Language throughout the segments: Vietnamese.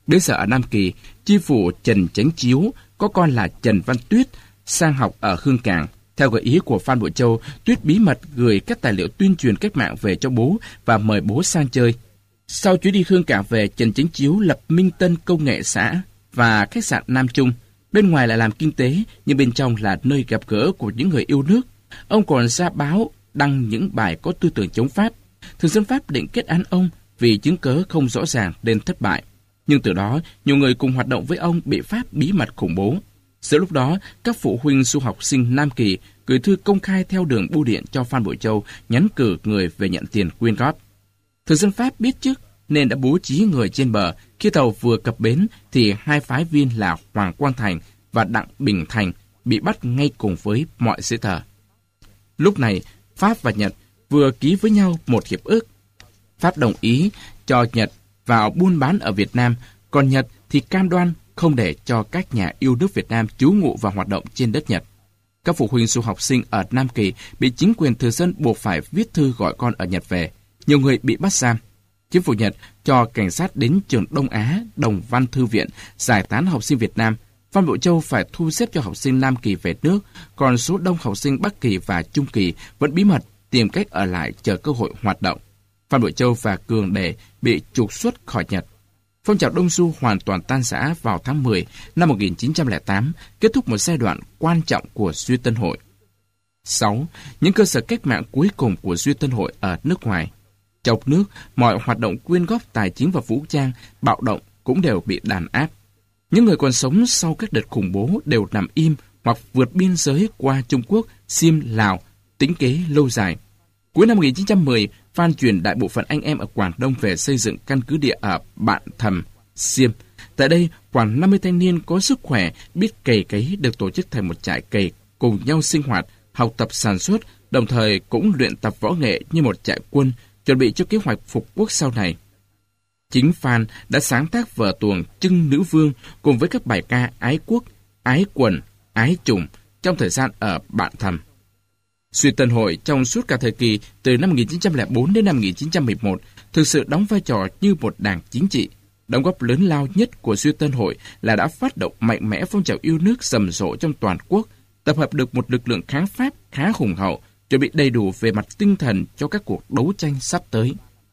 Bây giờ ở Nam Kỳ, chi phủ Trần Chánh Chiếu có con là Trần Văn Tuyết sang học ở Hương Cảng. Theo gợi ý của Phan Bội Châu, Tuyết bí mật gửi các tài liệu tuyên truyền cách mạng về cho bố và mời bố sang chơi. Sau chuyến đi Hương Cảng về, Trần Chánh Chiếu lập Minh Tân Công nghệ xã và khách sạn Nam Trung. Bên ngoài là làm kinh tế, nhưng bên trong là nơi gặp gỡ của những người yêu nước. Ông còn ra báo đăng những bài có tư tưởng chống Pháp. Thực dân Pháp định kết án ông vì chứng cớ không rõ ràng nên thất bại. Nhưng từ đó, nhiều người cùng hoạt động với ông bị Pháp bí mật khủng bố. Giữa lúc đó, các phụ huynh du học sinh Nam Kỳ gửi thư công khai theo đường bưu điện cho Phan Bội Châu nhắn cử người về nhận tiền quyên góp. Thực dân Pháp biết trước nên đã bố trí người trên bờ. Khi tàu vừa cập bến thì hai phái viên là Hoàng Quang Thành và Đặng Bình Thành bị bắt ngay cùng với mọi giấy tờ. Lúc này, Pháp và Nhật vừa ký với nhau một hiệp ước. Pháp đồng ý cho Nhật vào buôn bán ở Việt Nam, còn Nhật thì cam đoan không để cho các nhà yêu nước Việt Nam trú ngụ và hoạt động trên đất Nhật. Các phụ huynh du học sinh ở Nam Kỳ bị chính quyền thực dân buộc phải viết thư gọi con ở Nhật về. Nhiều người bị bắt giam. Chính phủ Nhật cho cảnh sát đến trường Đông Á, Đồng Văn Thư viện, giải tán học sinh Việt Nam. Phan Bội Châu phải thu xếp cho học sinh Nam Kỳ về nước, còn số đông học sinh Bắc Kỳ và Trung Kỳ vẫn bí mật tìm cách ở lại chờ cơ hội hoạt động. Phan Bội Châu và Cường Đề bị trục xuất khỏi Nhật. Phong trào Đông Du hoàn toàn tan rã vào tháng 10 năm 1908, kết thúc một giai đoạn quan trọng của Duy Tân Hội. 6. Những cơ sở cách mạng cuối cùng của Duy Tân Hội ở nước ngoài. Trong nước, mọi hoạt động quyên góp tài chính và vũ trang, bạo động cũng đều bị đàn áp. Những người còn sống sau các đợt khủng bố đều nằm im hoặc vượt biên giới qua Trung Quốc, Xiêm, Lào, tính kế lâu dài. Cuối năm 1910, Phan chuyển đại bộ phận anh em ở Quảng Đông về xây dựng căn cứ địa ở Bạn Thầm, Xiêm. Tại đây, khoảng 50 thanh niên có sức khỏe, biết cày cấy được tổ chức thành một trại cày, cùng nhau sinh hoạt, học tập sản xuất, đồng thời cũng luyện tập võ nghệ như một trại quân, chuẩn bị cho kế hoạch phục quốc sau này. Chính Phan đã sáng tác vở tuồng Trưng Nữ Vương cùng với các bài ca ái quốc, ái quần, ái chủng trong thời gian ở Bạn Thầm. Duy Tân Hội trong suốt cả thời kỳ từ năm 1904 đến năm 1911 thực sự đóng vai trò như một đảng chính trị. Đóng góp lớn lao nhất của Duy Tân Hội là đã phát động mạnh mẽ phong trào yêu nước rầm rộ trong toàn quốc, tập hợp được một lực lượng kháng Pháp khá hùng hậu, chuẩn bị đầy đủ về mặt tinh thần cho các cuộc đấu tranh sắp tới.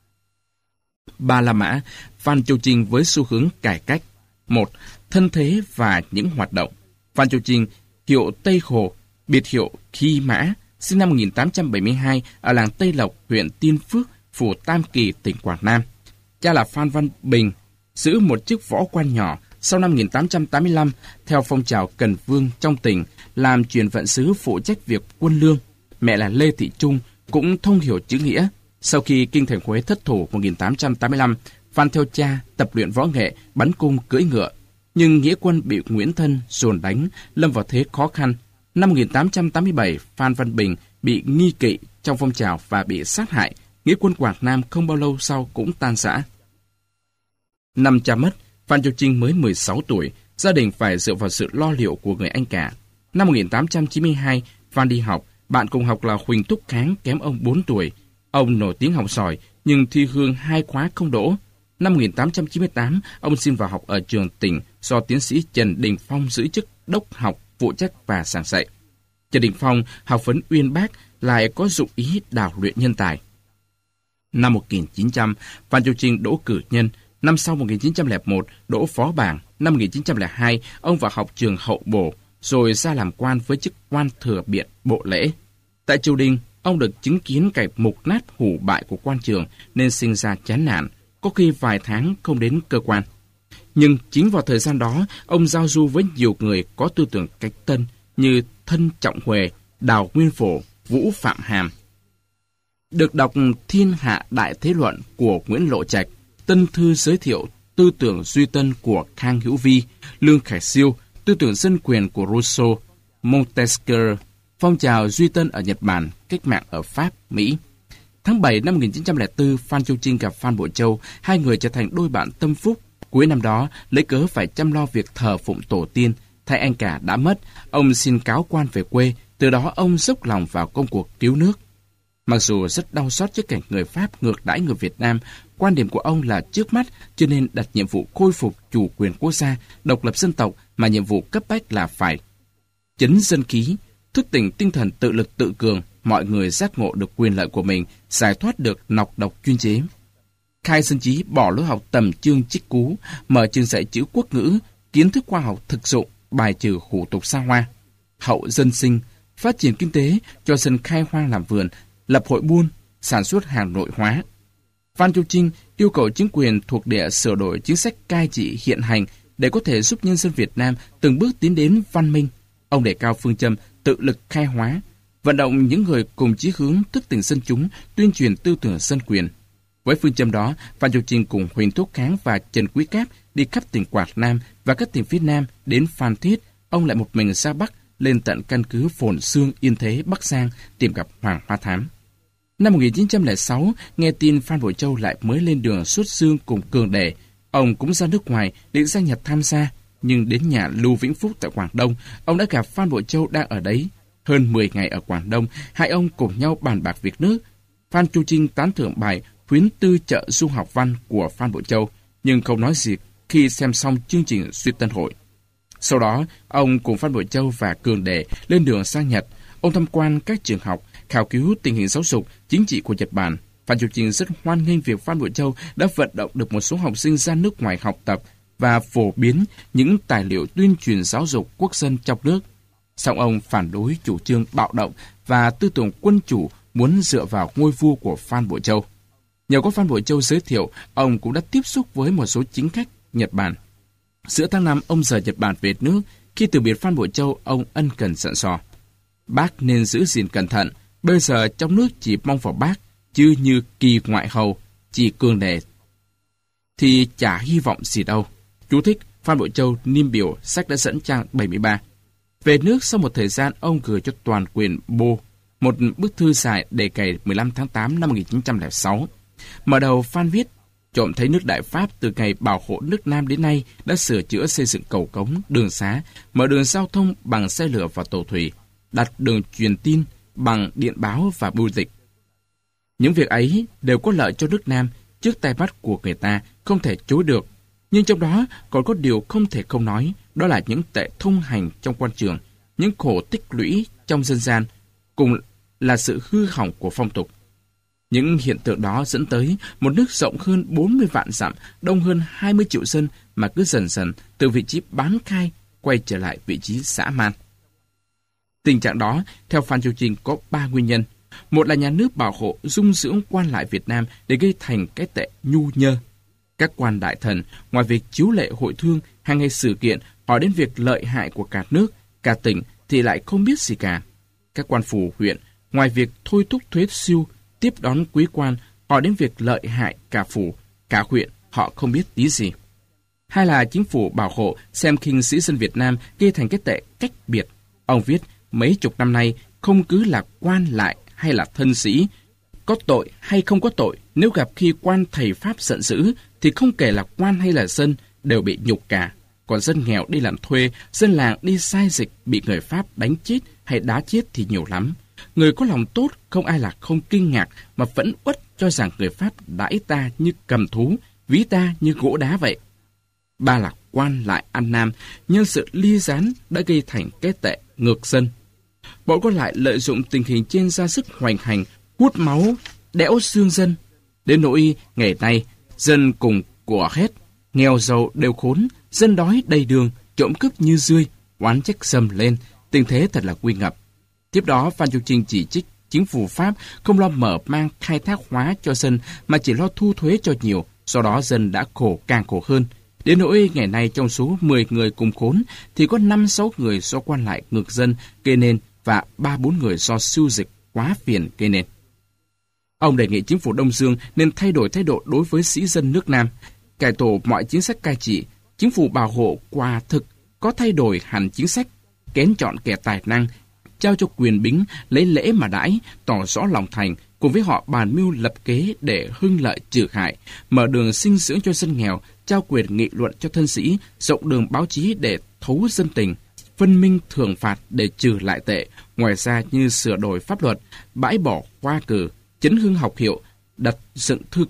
Ba La Mã, Phan Châu Trinh với xu hướng cải cách. 1. Thân thế và những hoạt động. Phan Châu Trinh, hiệu Tây Hồ, biệt hiệu Khi Mã, sinh năm 1872 ở làng Tây Lộc, huyện Tiên Phước, phủ Tam Kỳ, tỉnh Quảng Nam. Cha là Phan Văn Bình, giữ một chức võ quan nhỏ. Sau năm 1885, theo phong trào Cần Vương trong tỉnh, làm truyền vận sứ phụ trách việc quân lương. Mẹ là Lê Thị Trung, cũng thông hiểu chữ nghĩa. Sau khi kinh thành Huế thất thủ 1885, Phan theo cha tập luyện võ nghệ, bắn cung, cưỡi ngựa. Nhưng nghĩa quân bị Nguyễn Thân dồn đánh, lâm vào thế khó khăn. Năm 1887, Phan Văn Bình bị nghi kỵ trong phong trào và bị sát hại. Nghĩa quân Quảng Nam không bao lâu sau cũng tan rã. Năm cha mất, Phan Châu Trinh mới 16 tuổi, gia đình phải dựa vào sự lo liệu của người anh cả. Năm 1892, Phan đi học, bạn cùng học là Huỳnh Thúc Kháng kém ông 4 tuổi. Ông nổi tiếng học giỏi, nhưng thi hương 2 khóa không đỗ. Năm 1898, ông xin vào học ở trường tỉnh do tiến sĩ Trần Đình Phong giữ chức đốc học, phụ trách và giảng dạy. Trần Đình Phong học vấn uyên bác, lại có dụng ý đào luyện nhân tài. Năm 1900, Phan Châu Trinh đỗ cử nhân. Năm sau 1901, đỗ phó bảng. Năm 1902, ông vào học trường hậu bổ, rồi ra làm quan với chức quan thừa biện bộ lễ. Tại triều đình, ông được chứng kiến cảnh mục nát hủ bại của quan trường nên sinh ra chán nản, có khi vài tháng không đến cơ quan. Nhưng chính vào thời gian đó, ông giao du với nhiều người có tư tưởng cách tân như Thân Trọng Huệ, Đào Nguyên Phổ, Vũ Phạm Hàm. Được đọc Thiên Hạ Đại Thế Luận của Nguyễn Lộ Trạch, Tân Thư giới thiệu tư tưởng duy tân của Khang Hữu Vi, Lương Khải Siêu, tư tưởng dân quyền của Rousseau, Montesquieu, phong trào duy tân ở Nhật Bản, cách mạng ở Pháp, Mỹ. Tháng 7 năm 1904, Phan Châu Trinh gặp Phan Bội Châu, hai người trở thành đôi bạn tâm phúc. Cuối năm đó, lấy cớ phải chăm lo việc thờ phụng tổ tiên, thay anh cả đã mất, ông xin cáo quan về quê, từ đó ông dốc lòng vào công cuộc cứu nước. Mặc dù rất đau xót trước cảnh người Pháp ngược đãi người Việt Nam, quan điểm của ông là trước mắt chưa nên đặt nhiệm vụ khôi phục chủ quyền quốc gia, độc lập dân tộc, mà nhiệm vụ cấp bách là phải chấn dân khí, thức tỉnh tinh thần tự lực tự cường, mọi người giác ngộ được quyền lợi của mình, giải thoát được nọc độc chuyên chế. Khai dân trí bỏ lối học tầm chương trích cú, mở trường dạy chữ quốc ngữ, kiến thức khoa học thực dụng, bài trừ hủ tục xa hoa. Hậu dân sinh, phát triển kinh tế, cho dân khai hoang làm vườn, lập hội buôn, sản xuất hàng nội hóa. Phan Châu Trinh yêu cầu chính quyền thuộc địa sửa đổi chính sách cai trị hiện hành để có thể giúp nhân dân Việt Nam từng bước tiến đến văn minh. Ông đề cao phương châm tự lực khai hóa, vận động những người cùng chí hướng thức tỉnh dân chúng, tuyên truyền tư tưởng dân quyền. Với phương châm đó, Phan Châu Trinh cùng Huỳnh Thúc Kháng và Trần Quý Cáp đi khắp tỉnh Quảng Nam và các tỉnh phía Nam đến Phan Thiết. Ông lại một mình ra Bắc, lên tận căn cứ Phồn Xương Yên Thế, Bắc Giang tìm gặp Hoàng Hoa Thám. Năm 1906, nghe tin Phan Bội Châu lại mới lên đường xuất dương cùng Cường Đề, ông cũng ra nước ngoài định sang Nhật tham gia, nhưng đến nhà Lưu Vĩnh Phúc tại Quảng Đông, ông đã gặp Phan Bội Châu đang ở đấy. Hơn 10 ngày ở Quảng Đông, hai ông cùng nhau bàn bạc việc nước. Phan Châu Trinh tán thưởng bài Khuyến tư trợ du học văn của Phan Bội Châu, nhưng không nói gì khi xem xong chương trình Duyệt Tân Hội. Sau đó, ông cùng Phan Bội Châu và Cường Đề lên đường sang Nhật. Ông tham quan các trường học, khảo cứu tình hình giáo dục, chính trị của Nhật Bản. Phan Châu Trinh rất hoan nghênh việc Phan Bội Châu đã vận động được một số học sinh ra nước ngoài học tập và phổ biến những tài liệu tuyên truyền giáo dục quốc dân trong nước. Song ông phản đối chủ trương bạo động và tư tưởng quân chủ muốn dựa vào ngôi vua của Phan Bội Châu. Nhờ có Phan Bội Châu giới thiệu, ông cũng đã tiếp xúc với một số chính khách Nhật Bản. Giữa tháng 5, ông rời Nhật Bản về nước. Khi từ biệt Phan Bội Châu, ông ân cần dặn dò: "Bác nên giữ gìn cẩn thận. Bây giờ trong nước chỉ mong vào bác, chứ như Kỳ ngoại hầu, chỉ Cường Đề thì chả hy vọng gì đâu." Chú thích: Phan Bội Châu niêm biểu, sách đã dẫn trang 73. Về nước sau một thời gian, ông gửi cho toàn quyền Bô một bức thư dài đề cày 15 tháng 8 năm 1906. Mở đầu Phan viết: "Trộm thấy nước Đại Pháp từ ngày bảo hộ nước Nam đến nay đã sửa chữa xây dựng cầu cống, đường xá, mở đường giao thông bằng xe lửa và tàu thủy, đặt đường truyền tin bằng điện báo và bưu dịch. Những việc ấy đều có lợi cho nước Nam, trước tay mắt của người ta không thể chối được. Nhưng trong đó còn có điều không thể không nói, đó là những tệ thông hành trong quan trường, những khổ tích lũy trong dân gian, cùng là sự hư hỏng của phong tục. Những hiện tượng đó dẫn tới một nước rộng hơn 40 vạn dặm, đông hơn 20 triệu dân mà cứ dần dần từ vị trí bán khai quay trở lại vị trí dã man." Tình trạng đó, theo Phan Châu Trinh, có 3 nguyên nhân. Một là nhà nước bảo hộ dung dưỡng quan lại Việt Nam để gây thành cái tệ nhu nhơ. Các quan đại thần, ngoài việc chiếu lệ hội thương, hàng ngày sự kiện, hỏi đến việc lợi hại của cả nước, cả tỉnh thì lại không biết gì cả. Các quan phủ huyện, ngoài việc thôi thúc thuế siêu, tiếp đón quý quan, hỏi đến việc lợi hại cả phủ, cả huyện, họ không biết tí gì. Hai là chính phủ bảo hộ xem khinh sĩ dân Việt Nam gây thành cái tệ cách biệt. Ông viết: "Mấy chục năm nay, không cứ là quan lại hay là thân sĩ, có tội hay không có tội, nếu gặp khi quan thầy Pháp giận dữ, thì không kể là quan hay là dân, đều bị nhục cả. Còn dân nghèo đi làm thuê, dân làng đi sai dịch, bị người Pháp đánh chết hay đá chết thì nhiều lắm. Người có lòng tốt, không ai là không kinh ngạc, mà vẫn uất cho rằng người Pháp đãi ta như cầm thú, ví ta như gỗ đá vậy." Ba là quan lại An Nam, nhân sự ly gián đã gây thành cái tệ ngược dân. Bọn quan lại lợi dụng tình hình trên ra sức hoành hành, hút máu, đẽo xương dân. Đến nỗi ngày nay, dân cùng của hết, nghèo giàu đều khốn, dân đói đầy đường, trộm cướp như rươi, oán trách dầm lên, tình thế thật là nguy ngập. Tiếp đó, Phan Châu Trinh chỉ trích chính phủ Pháp không lo mở mang khai thác hóa cho dân mà chỉ lo thu thuế cho nhiều, do đó dân đã khổ càng khổ hơn. Đến nỗi ngày nay trong số 10 người cùng khốn thì có 5-6 người do quan lại ngược dân gây nên và 3-4 người do siêu dịch quá phiền gây nên. Ông đề nghị chính phủ Đông Dương nên thay đổi thái độ đối với sĩ dân nước Nam, cải tổ mọi chính sách cai trị. Chính phủ bảo hộ quả thực có thay đổi hẳn chính sách, kén chọn kẻ tài năng, trao cho quyền bính lấy lễ mà đãi, tỏ rõ lòng thành, cùng với họ bàn mưu lập kế để hưng lợi trừ hại, mở đường sinh dưỡng cho dân nghèo, trao quyền nghị luận cho thân sĩ, rộng đường báo chí để thấu dân tình, phân minh thưởng phạt để trừ lại tệ. Ngoài ra như sửa đổi pháp luật, bãi bỏ khoa cử, chấn hưng học hiệu, đặt dựng thư cục,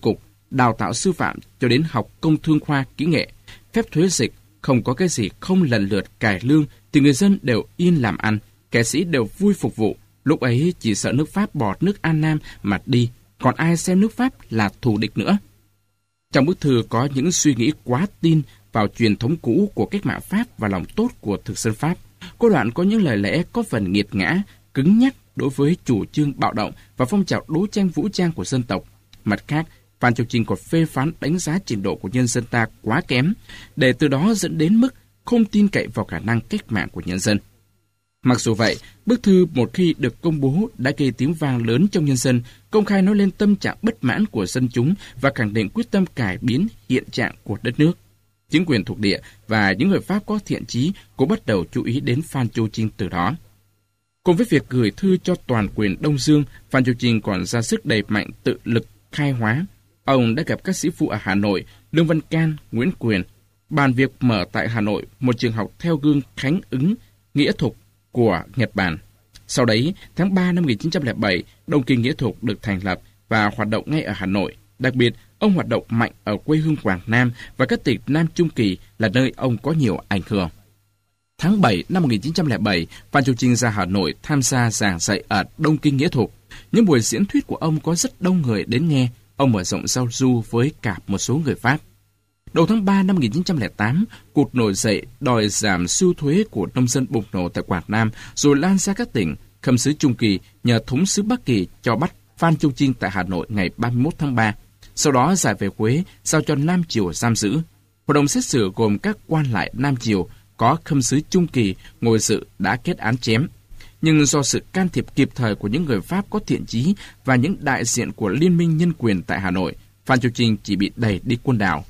đào tạo sư phạm cho đến học công thương khoa kỹ nghệ, phép thuế dịch, không có cái gì không lần lượt cải lương thì người dân đều yên làm ăn, kẻ sĩ đều vui phục vụ. Lúc ấy chỉ sợ nước Pháp bỏ nước An Nam mà đi, còn ai xem nước Pháp là thù địch nữa. Trong bức thư có những suy nghĩ quá tin vào truyền thống cũ của cách mạng Pháp và lòng tốt của thực dân Pháp. Cô đoạn có những lời lẽ có phần nghiệt ngã, cứng nhắc đối với chủ trương bạo động và phong trào đấu tranh vũ trang của dân tộc. Mặt khác, Phan Châu Trinh còn phê phán đánh giá trình độ của nhân dân ta quá kém, để từ đó dẫn đến mức không tin cậy vào khả năng cách mạng của nhân dân. Mặc dù vậy, bức thư một khi được công bố đã gây tiếng vang lớn trong nhân dân, công khai nói lên tâm trạng bất mãn của dân chúng và khẳng định quyết tâm cải biến hiện trạng của đất nước. Chính quyền thuộc địa và những người Pháp có thiện chí cũng bắt đầu chú ý đến Phan Châu Trinh từ đó. Cùng với việc gửi thư cho toàn quyền Đông Dương, Phan Châu Trinh còn ra sức đẩy mạnh tự lực khai hóa. Ông đã gặp các sĩ phu ở Hà Nội, Lương Văn Can, Nguyễn Quyền, bàn việc mở tại Hà Nội một trường học theo gương Khánh Ứng, Nghĩa Thục của Nhật Bản. Sau đấy, tháng 3 năm 1907, Đông Kinh Nghĩa Thục được thành lập và hoạt động ngay ở Hà Nội. Đặc biệt, ông hoạt động mạnh ở quê hương Quảng Nam và các tỉnh Nam Trung Kỳ là nơi ông có nhiều ảnh hưởng. Tháng 7 năm 1907, Phan Châu Trinh ra Hà Nội tham gia giảng dạy ở Đông Kinh Nghĩa Thục. Những buổi diễn thuyết của ông có rất đông người đến nghe. Ông mở rộng giao du với cả một số người Pháp. Đầu tháng 3 năm 1908, cuộc nổi dậy đòi giảm sưu thuế của nông dân bùng nổ tại Quảng Nam rồi lan ra các tỉnh. Khâm sứ Trung Kỳ nhờ thống sứ Bắc Kỳ cho bắt Phan Châu Trinh tại Hà Nội ngày 31 tháng 3. Sau đó giải về Huế, giao cho Nam Triều giam giữ. Hội đồng xét xử gồm các quan lại Nam Triều, có Khâm sứ Trung Kỳ ngồi dự đã kết án chém. Nhưng do sự can thiệp kịp thời của những người Pháp có thiện chí và những đại diện của Liên minh Nhân quyền tại Hà Nội, Phan Châu Trinh chỉ bị đẩy đi Côn Đảo.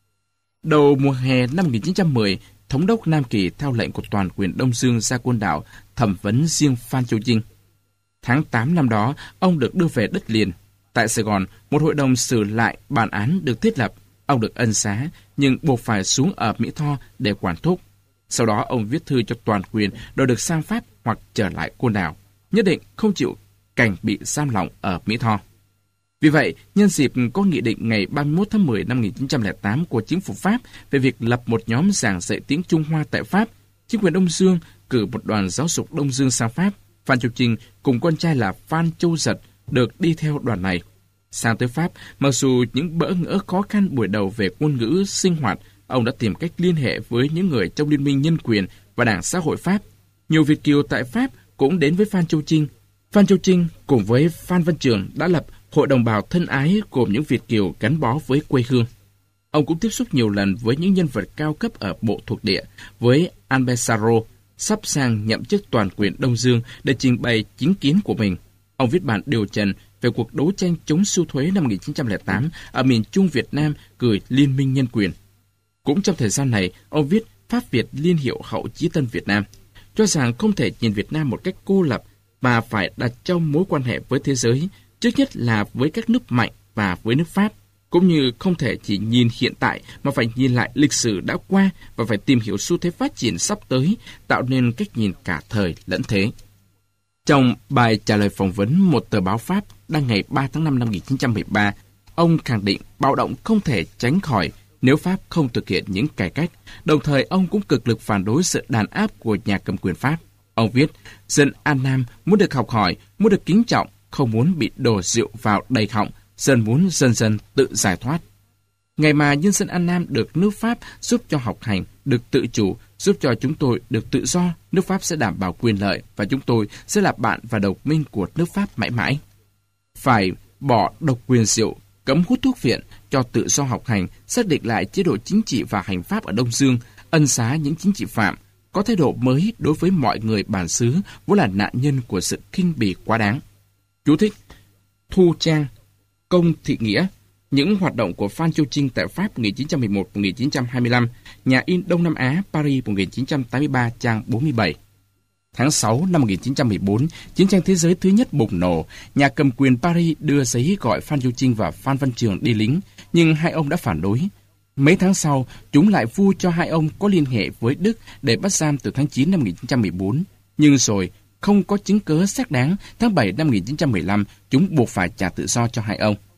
Đầu mùa hè năm 1910, Thống đốc Nam Kỳ theo lệnh của toàn quyền Đông Dương ra Côn Đảo thẩm vấn riêng Phan Châu Trinh. Tháng 8 năm đó, ông được đưa về đất liền. Tại Sài Gòn, một hội đồng xử lại bản án được thiết lập. Ông được ân xá, nhưng buộc phải xuống ở Mỹ Tho để quản thúc. Sau đó, ông viết thư cho toàn quyền đòi được sang Pháp hoặc trở lại Côn Đảo, nhất định không chịu cảnh bị giam lỏng ở Mỹ Tho. Vì vậy, nhân dịp có nghị định ngày 31 tháng 10 năm 1908 của chính phủ Pháp về việc lập một nhóm giảng dạy tiếng Trung Hoa tại Pháp, chính quyền Đông Dương cử một đoàn giáo dục Đông Dương sang Pháp. Phan Châu Trinh cùng con trai là Phan Châu Giật được đi theo đoàn này. Sang tới Pháp, mặc dù những bỡ ngỡ khó khăn buổi đầu về ngôn ngữ sinh hoạt, ông đã tìm cách liên hệ với những người trong Liên minh Nhân quyền và Đảng Xã hội Pháp. Nhiều Việt kiều tại Pháp cũng đến với Phan Châu Trinh. Phan Châu Trinh cùng với Phan Văn Trường đã lập Hội đồng bào thân ái gồm những Việt kiều gắn bó với quê hương. Ông cũng tiếp xúc nhiều lần với những nhân vật cao cấp ở bộ thuộc địa, với Albert Sarraut, sắp sang nhậm chức toàn quyền Đông Dương để trình bày chính kiến của mình. Ông viết bản điều trần về cuộc đấu tranh chống sưu thuế năm 1908 ở miền Trung Việt Nam gửi Liên minh Nhân quyền. Cũng trong thời gian này, ông viết Pháp Việt Liên hiệu Hậu Chí Tân Việt Nam, cho rằng không thể nhìn Việt Nam một cách cô lập mà phải đặt trong mối quan hệ với thế giới, trước nhất là với các nước mạnh và với nước Pháp, cũng như không thể chỉ nhìn hiện tại mà phải nhìn lại lịch sử đã qua và phải tìm hiểu xu thế phát triển sắp tới, tạo nên cách nhìn cả thời lẫn thế. Trong bài trả lời phỏng vấn một tờ báo Pháp đăng ngày 3 tháng 5 năm 1913, ông khẳng định bạo động không thể tránh khỏi nếu Pháp không thực hiện những cải cách, đồng thời ông cũng cực lực phản đối sự đàn áp của nhà cầm quyền Pháp. Ông viết, dân An Nam muốn được học hỏi, muốn được kính trọng, không muốn bị đổ rượu vào đầy họng, dân muốn dần dần tự giải thoát. Ngày mà nhân dân An Nam được nước Pháp giúp cho học hành, được tự chủ, giúp cho chúng tôi được tự do, nước Pháp sẽ đảm bảo quyền lợi và chúng tôi sẽ là bạn và đồng minh của nước Pháp mãi mãi. Phải bỏ độc quyền rượu, cấm hút thuốc viện, cho tự do học hành, xác định lại chế độ chính trị và hành pháp ở Đông Dương, ân xá những chính trị phạm, có thái độ mới đối với mọi người bản xứ vốn là nạn nhân của sự khinh bỉ quá đáng. Chú thích: Thu Trang, Công Thị Nghĩa, những hoạt động của Phan Châu Trinh tại Pháp 1911-1925, Nhà in Đông Nam Á, Paris 1983, trang 47. Tháng 6 năm 1914, chiến tranh thế giới thứ nhất bùng nổ, nhà cầm quyền Paris đưa giấy gọi Phan Châu Trinh và Phan Văn Trường đi lính, nhưng hai ông đã phản đối. Mấy tháng sau, chúng lại vu cho hai ông có liên hệ với Đức để bắt giam từ tháng 9 năm 1914. Nhưng rồi, không có chứng cớ xác đáng, tháng 7 năm 1915, chúng buộc phải trả tự do cho hai ông.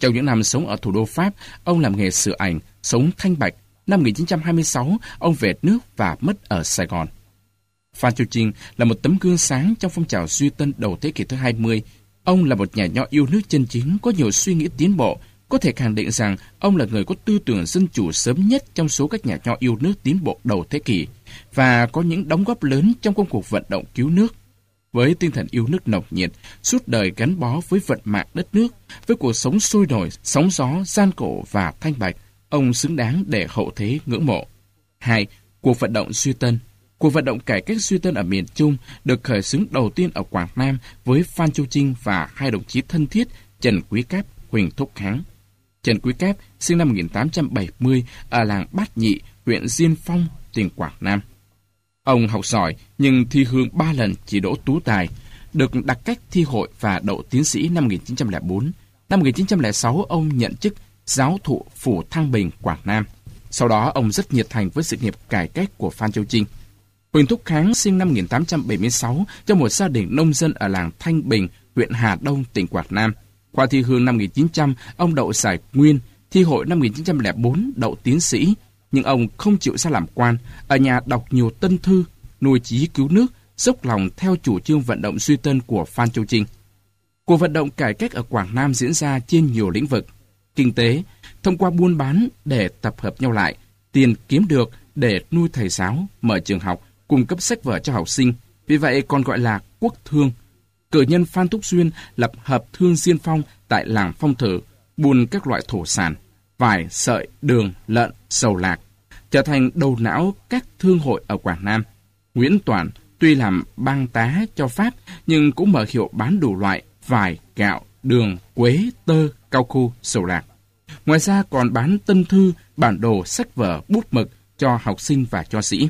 Trong những năm sống ở thủ đô Pháp, ông làm nghề sửa ảnh, sống thanh bạch. Năm 1926, ông về nước và mất ở Sài Gòn. Phan Châu Trinh là một tấm gương sáng trong phong trào Duy Tân đầu thế kỷ thứ 20. Ông là một nhà nho yêu nước chân chính, có nhiều suy nghĩ tiến bộ. Có thể khẳng định rằng ông là người có tư tưởng dân chủ sớm nhất trong số các nhà nho yêu nước tiến bộ đầu thế kỷ và có những đóng góp lớn trong công cuộc vận động cứu nước. Với tinh thần yêu nước nồng nhiệt, suốt đời gắn bó với vận mạng đất nước, với cuộc sống sôi nổi, sóng gió, gian khổ và thanh bạch, ông xứng đáng để hậu thế ngưỡng mộ. 2. Cuộc vận động Duy Tân. Cuộc vận động cải cách Duy Tân ở miền Trung được khởi xướng đầu tiên ở Quảng Nam với Phan Châu Trinh và hai đồng chí thân thiết Trần Quý Cáp, Huỳnh Thúc Kháng. Trần Quý Cáp sinh năm 1870 ở làng Bát Nhị, huyện Diên Phong, tỉnh Quảng Nam. Ông học giỏi nhưng thi hương 3 lần chỉ đỗ tú tài, được đặc cách thi hội và đậu tiến sĩ năm 1904. Năm 1906, ông nhận chức giáo thụ phủ Thăng Bình, Quảng Nam. Sau đó, ông rất nhiệt thành với sự nghiệp cải cách của Phan Châu Trinh. Huỳnh Thúc Kháng sinh năm 1876 trong một gia đình nông dân ở làng Thanh Bình, huyện Hà Đông, tỉnh Quảng Nam. Khoa thi hương năm 1900, ông đậu giải nguyên, thi hội năm 1904 đậu tiến sĩ, nhưng ông không chịu ra làm quan, ở nhà đọc nhiều tân thư, nuôi chí cứu nước, dốc lòng theo chủ trương vận động Duy Tân của Phan Châu Trinh. Cuộc vận động cải cách ở Quảng Nam diễn ra trên nhiều lĩnh vực. Kinh tế, thông qua buôn bán để tập hợp nhau lại, tiền kiếm được để nuôi thầy giáo, mở trường học, cung cấp sách vở cho học sinh, vì vậy còn gọi là quốc thương. Cử nhân Phan Thúc Duyên lập hợp thương Diên Phong tại làng Phong Thử, buôn các loại thổ sản, vải, sợi, đường, lợn, sầu lạc, trở thành đầu não các thương hội ở Quảng Nam. Nguyễn Toản tuy làm bang tá cho Pháp nhưng cũng mở hiệu bán đủ loại vải, gạo, đường, quế, tơ, cao su, sầu lạc. Ngoài ra còn bán tân thư, bản đồ, sách vở, bút mực cho học sinh và cho sĩ.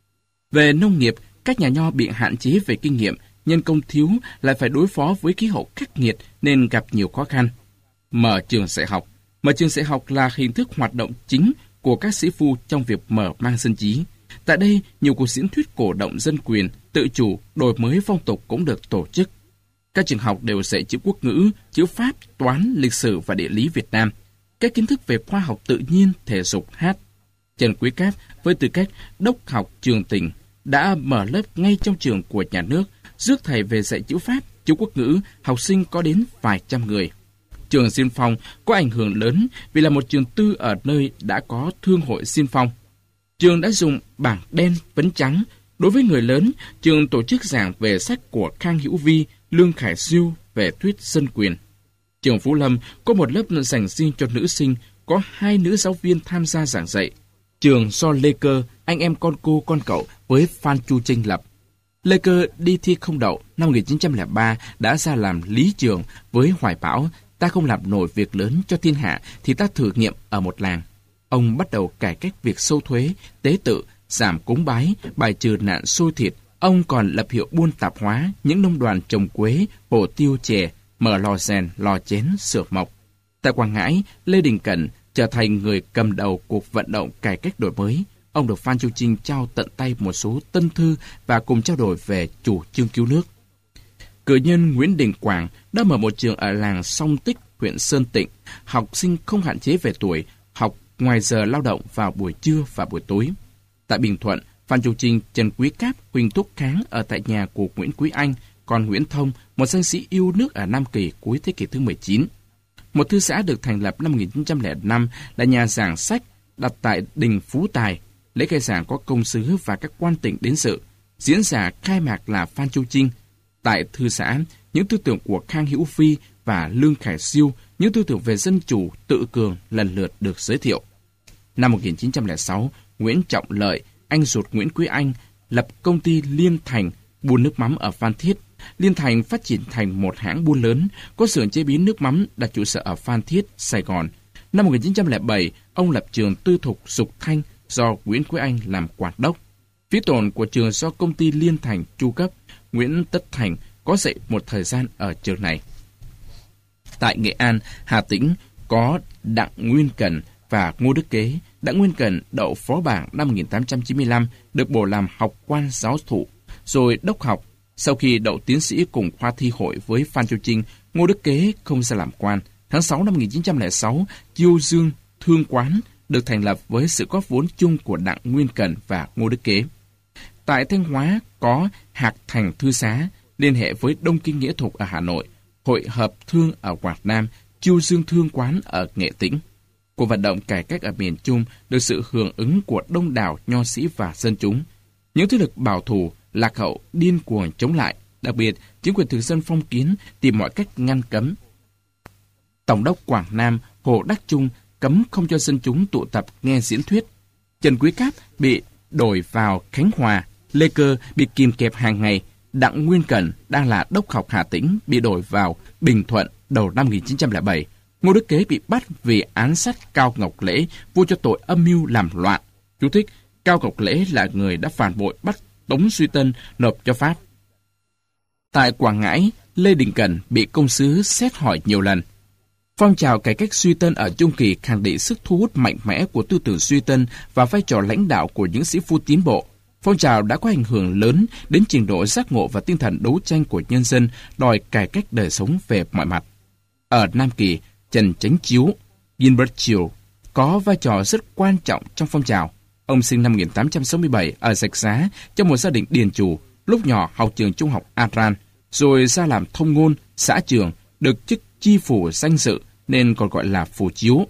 Về nông nghiệp, các nhà nho bị hạn chế về kinh nghiệm, nhân công thiếu, lại phải đối phó với khí hậu khắc nghiệt nên gặp nhiều khó khăn. Mở trường dạy học. Mở trường dạy học là hình thức hoạt động chính của các sĩ phu trong việc mở mang dân trí. Tại đây, nhiều cuộc diễn thuyết cổ động dân quyền, tự chủ, đổi mới phong tục cũng được tổ chức. Các trường học đều dạy chữ quốc ngữ, chữ Pháp, toán, lịch sử và địa lý Việt Nam. Các kiến thức về khoa học tự nhiên, thể dục, hát. Trần Quý Cáp với tư cách đốc học trường tỉnh đã mở lớp ngay trong trường của nhà nước, rước thầy về dạy chữ Pháp, chữ quốc ngữ, học sinh có đến vài trăm người. Trường Diên Phong có ảnh hưởng lớn vì là một trường tư ở nơi đã có thương hội Diên Phong. Trường đã dùng bảng đen phấn trắng. Đối với người lớn, trường tổ chức giảng về sách của Khang Hữu Vi, Lương Khải Siêu về thuyết dân quyền. Trường Phú Lâm có một lớp dành riêng cho nữ sinh, có 2 nữ giáo viên tham gia giảng dạy. Trường do Lê Cơ, anh em con cô con cậu với Phan Chu Trinh lập. Lê Cơ đi thi không đậu, năm 1903 đã ra làm lý trường với hoài bão, ta không làm nổi việc lớn cho thiên hạ thì ta thử nghiệm ở một làng. Ông bắt đầu cải cách việc sâu thuế, tế tự, giảm cúng bái, bài trừ nạn xôi thịt. Ông còn lập hiệu buôn tạp hóa, những nông đoàn trồng quế, hồ tiêu chè, mở lò rèn, lò chén, sửa mộc. Tại Quảng Ngãi, Lê Đình Cẩn trở thành người cầm đầu cuộc vận động cải cách đổi mới. Ông được Phan Châu Trinh trao tận tay một số tân thư và cùng trao đổi về chủ trương cứu nước. Cử nhân Nguyễn Đình Quảng đã mở một trường ở làng Song Tích, huyện Sơn Tịnh. Học sinh không hạn chế về tuổi, học ngoài giờ lao động vào buổi trưa và buổi tối. Tại Bình Thuận, Phan Châu Trinh, Trần Quý Cáp, Huỳnh Thúc Kháng ở tại nhà của Nguyễn Quý Anh, còn Nguyễn Thông, một danh sĩ yêu nước ở Nam Kỳ cuối thế kỷ thứ 19. Một thư xã được thành lập năm 1905 là nhà giảng sách đặt tại đình Phú Tài. Lễ khai giảng có công sứ và các quan tỉnh đến dự. Diễn giả khai mạc là Phan Châu Trinh. Tại thư xã, những tư tưởng của Khang Hữu Vi và Lương Khải Siêu, những tư tưởng về dân chủ, tự cường lần lượt được giới thiệu. Năm 1906, Nguyễn Trọng Lợi, anh ruột Nguyễn Quý Anh, lập công ty Liên Thành, buôn nước mắm ở Phan Thiết. Liên Thành phát triển thành một hãng buôn lớn, có xưởng chế biến nước mắm đặt trụ sở ở Phan Thiết, Sài Gòn. Năm 1907, ông lập trường tư thục Dục Thanh do Nguyễn Quý Anh làm quản đốc. Phí tổn của trường do công ty Liên Thành chu cấp. Nguyễn Tất Thành có dạy một thời gian ở trường này. Tại Nghệ An, Hà Tĩnh có Đặng Nguyên Cẩn và Ngô Đức Kế. Đặng Nguyên Cẩn đậu phó bảng năm 1895, được bổ làm học quan giáo thụ, rồi đốc học. Sau khi đậu tiến sĩ cùng khoa thi hội với Phan Châu Trinh, Ngô Đức Kế không ra làm quan. Tháng 6 năm 1906, Chiêu Dương Thương Quán được thành lập với sự góp vốn chung của Đặng Nguyên Cẩn và Ngô Đức Kế. Tại Thanh Hóa có Hạc Thành Thư Xá, liên hệ với Đông Kinh Nghĩa Thục ở Hà Nội, Hội Hợp Thương ở Quảng Nam, Chiêu Dương Thương Quán ở Nghệ Tĩnh. Cuộc vận động cải cách ở miền Trung được sự hưởng ứng của đông đảo nho sĩ và dân chúng. Những thế lực bảo thủ, lạc hậu, điên cuồng chống lại, đặc biệt chính quyền thực dân phong kiến tìm mọi cách ngăn cấm. Tổng đốc Quảng Nam Hồ Đắc Trung cấm không cho dân chúng tụ tập nghe diễn thuyết. Trần Quý Cáp bị đổi vào Khánh Hòa, Lê Cơ bị kìm kẹp hàng ngày, Đặng Nguyên Cẩn đang là đốc học Hà Tĩnh bị đổi vào Bình Thuận đầu năm 1907. Ngô Đức Kế bị bắt vì án sát Cao Ngọc Lễ, vua cho tội âm mưu làm loạn. Chú thích: Cao Ngọc Lễ là người đã phản bội bắt Tống Duy Tân nộp cho Pháp. Tại Quảng Ngãi, Lê Đình Cẩn bị công sứ xét hỏi nhiều lần. Phong trào cải cách Duy Tân ở Trung Kỳ khẳng định sức thu hút mạnh mẽ của tư tưởng Duy Tân và vai trò lãnh đạo của những sĩ phu tiến bộ. Phong trào đã có ảnh hưởng lớn đến trình độ giác ngộ và tinh thần đấu tranh của nhân dân đòi cải cách đời sống về mọi mặt. Ở Nam Kỳ, Trần Chánh Chiếu, Gilbert Chiều có vai trò rất quan trọng trong phong trào. Ông sinh năm 1867 ở Rạch Giá trong một gia đình điền chủ, lúc nhỏ học trường trung học Adran, rồi ra làm thông ngôn, xã trường, được chức chi phủ danh dự nên còn gọi là phủ chiếu.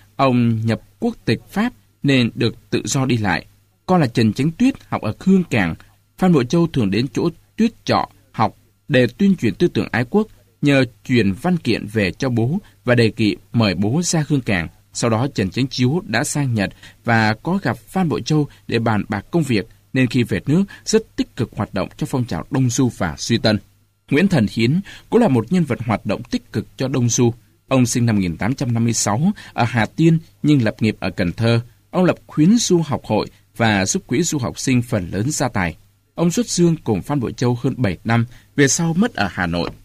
Ông nhập quốc tịch Pháp nên được tự do đi lại. Con là Trần Chánh Tuyết học ở Hương Cảng. Phan Bội Châu thường đến chỗ Tuyết trọ học để tuyên truyền tư tưởng ái quốc, nhờ truyền văn kiện về cho bố và đề nghị mời bố ra Hương Cảng. Sau đó Trần Chánh Chiếu đã sang Nhật và có gặp Phan Bội Châu để bàn bạc công việc, nên khi về nước rất tích cực hoạt động cho phong trào Đông Du và Duy Tân. Nguyễn Thần Hiến cũng là một nhân vật hoạt động tích cực cho Đông Du. Ông sinh năm 1856 ở Hà Tiên nhưng lập nghiệp ở Cần Thơ. Ông lập khuyến du học hội và giúp quỹ du học sinh phần lớn gia tài. Ông xuất dương cùng Phan Bội Châu hơn 7 năm, về sau mất ở Hà Nội.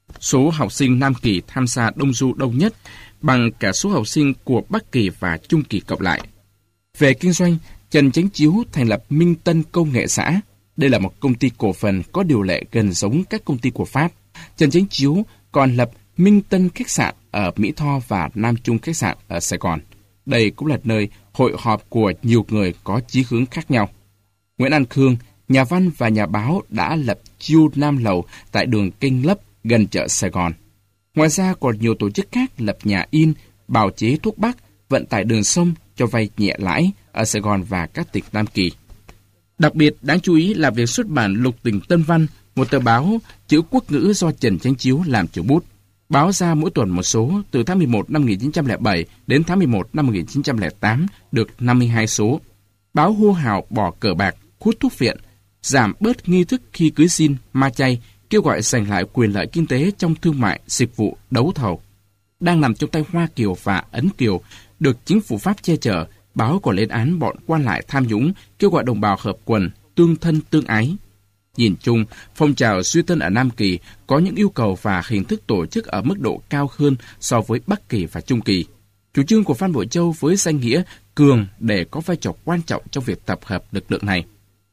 Số học sinh Nam Kỳ tham gia Đông Du đông nhất, bằng cả số học sinh của Bắc Kỳ và Trung Kỳ cộng lại. Về kinh doanh, Trần Chánh Chiếu thành lập Minh Tân Công nghệ xã. Đây là một công ty cổ phần có điều lệ gần giống các công ty của Pháp. Trần Chánh Chiếu còn lập Minh Tân khách sạn ở Mỹ Tho và Nam Trung khách sạn ở Sài Gòn. Đây cũng là nơi hội họp của nhiều người có chí hướng khác nhau. Nguyễn An Khương, nhà văn và nhà báo, đã lập Chiêu Nam Lầu tại đường Kênh Lấp gần chợ Sài Gòn. Ngoài ra còn nhiều tổ chức khác lập nhà in, bào chế thuốc bắc, vận tải đường sông, cho vay nhẹ lãi ở Sài Gòn và các tỉnh Nam Kỳ. Đặc biệt đáng chú ý là việc xuất bản Lục Tình Tân Văn, một tờ báo chữ quốc ngữ do Trần Chánh Chiếu làm chủ bút. Báo ra mỗi tuần một số, từ tháng 11 năm 1907 đến tháng 11 năm 1908, được 52 số. Báo hô hào bỏ cờ bạc, hút thuốc phiện, giảm bớt nghi thức khi cưới xin, ma chay, kêu gọi giành lại quyền lợi kinh tế trong thương mại, dịch vụ, đấu thầu. Đang nằm trong tay Hoa Kiều và Ấn Kiều, được chính phủ Pháp che chở, báo còn lên án bọn quan lại tham nhũng, kêu gọi đồng bào hợp quần, tương thân tương ái. Nhìn chung, phong trào Duy Tân ở Nam Kỳ có những yêu cầu và hình thức tổ chức ở mức độ cao hơn so với Bắc Kỳ và Trung Kỳ. Chủ trương của Phan Bội Châu với danh nghĩa cường để có vai trò quan trọng trong việc tập hợp lực lượng này.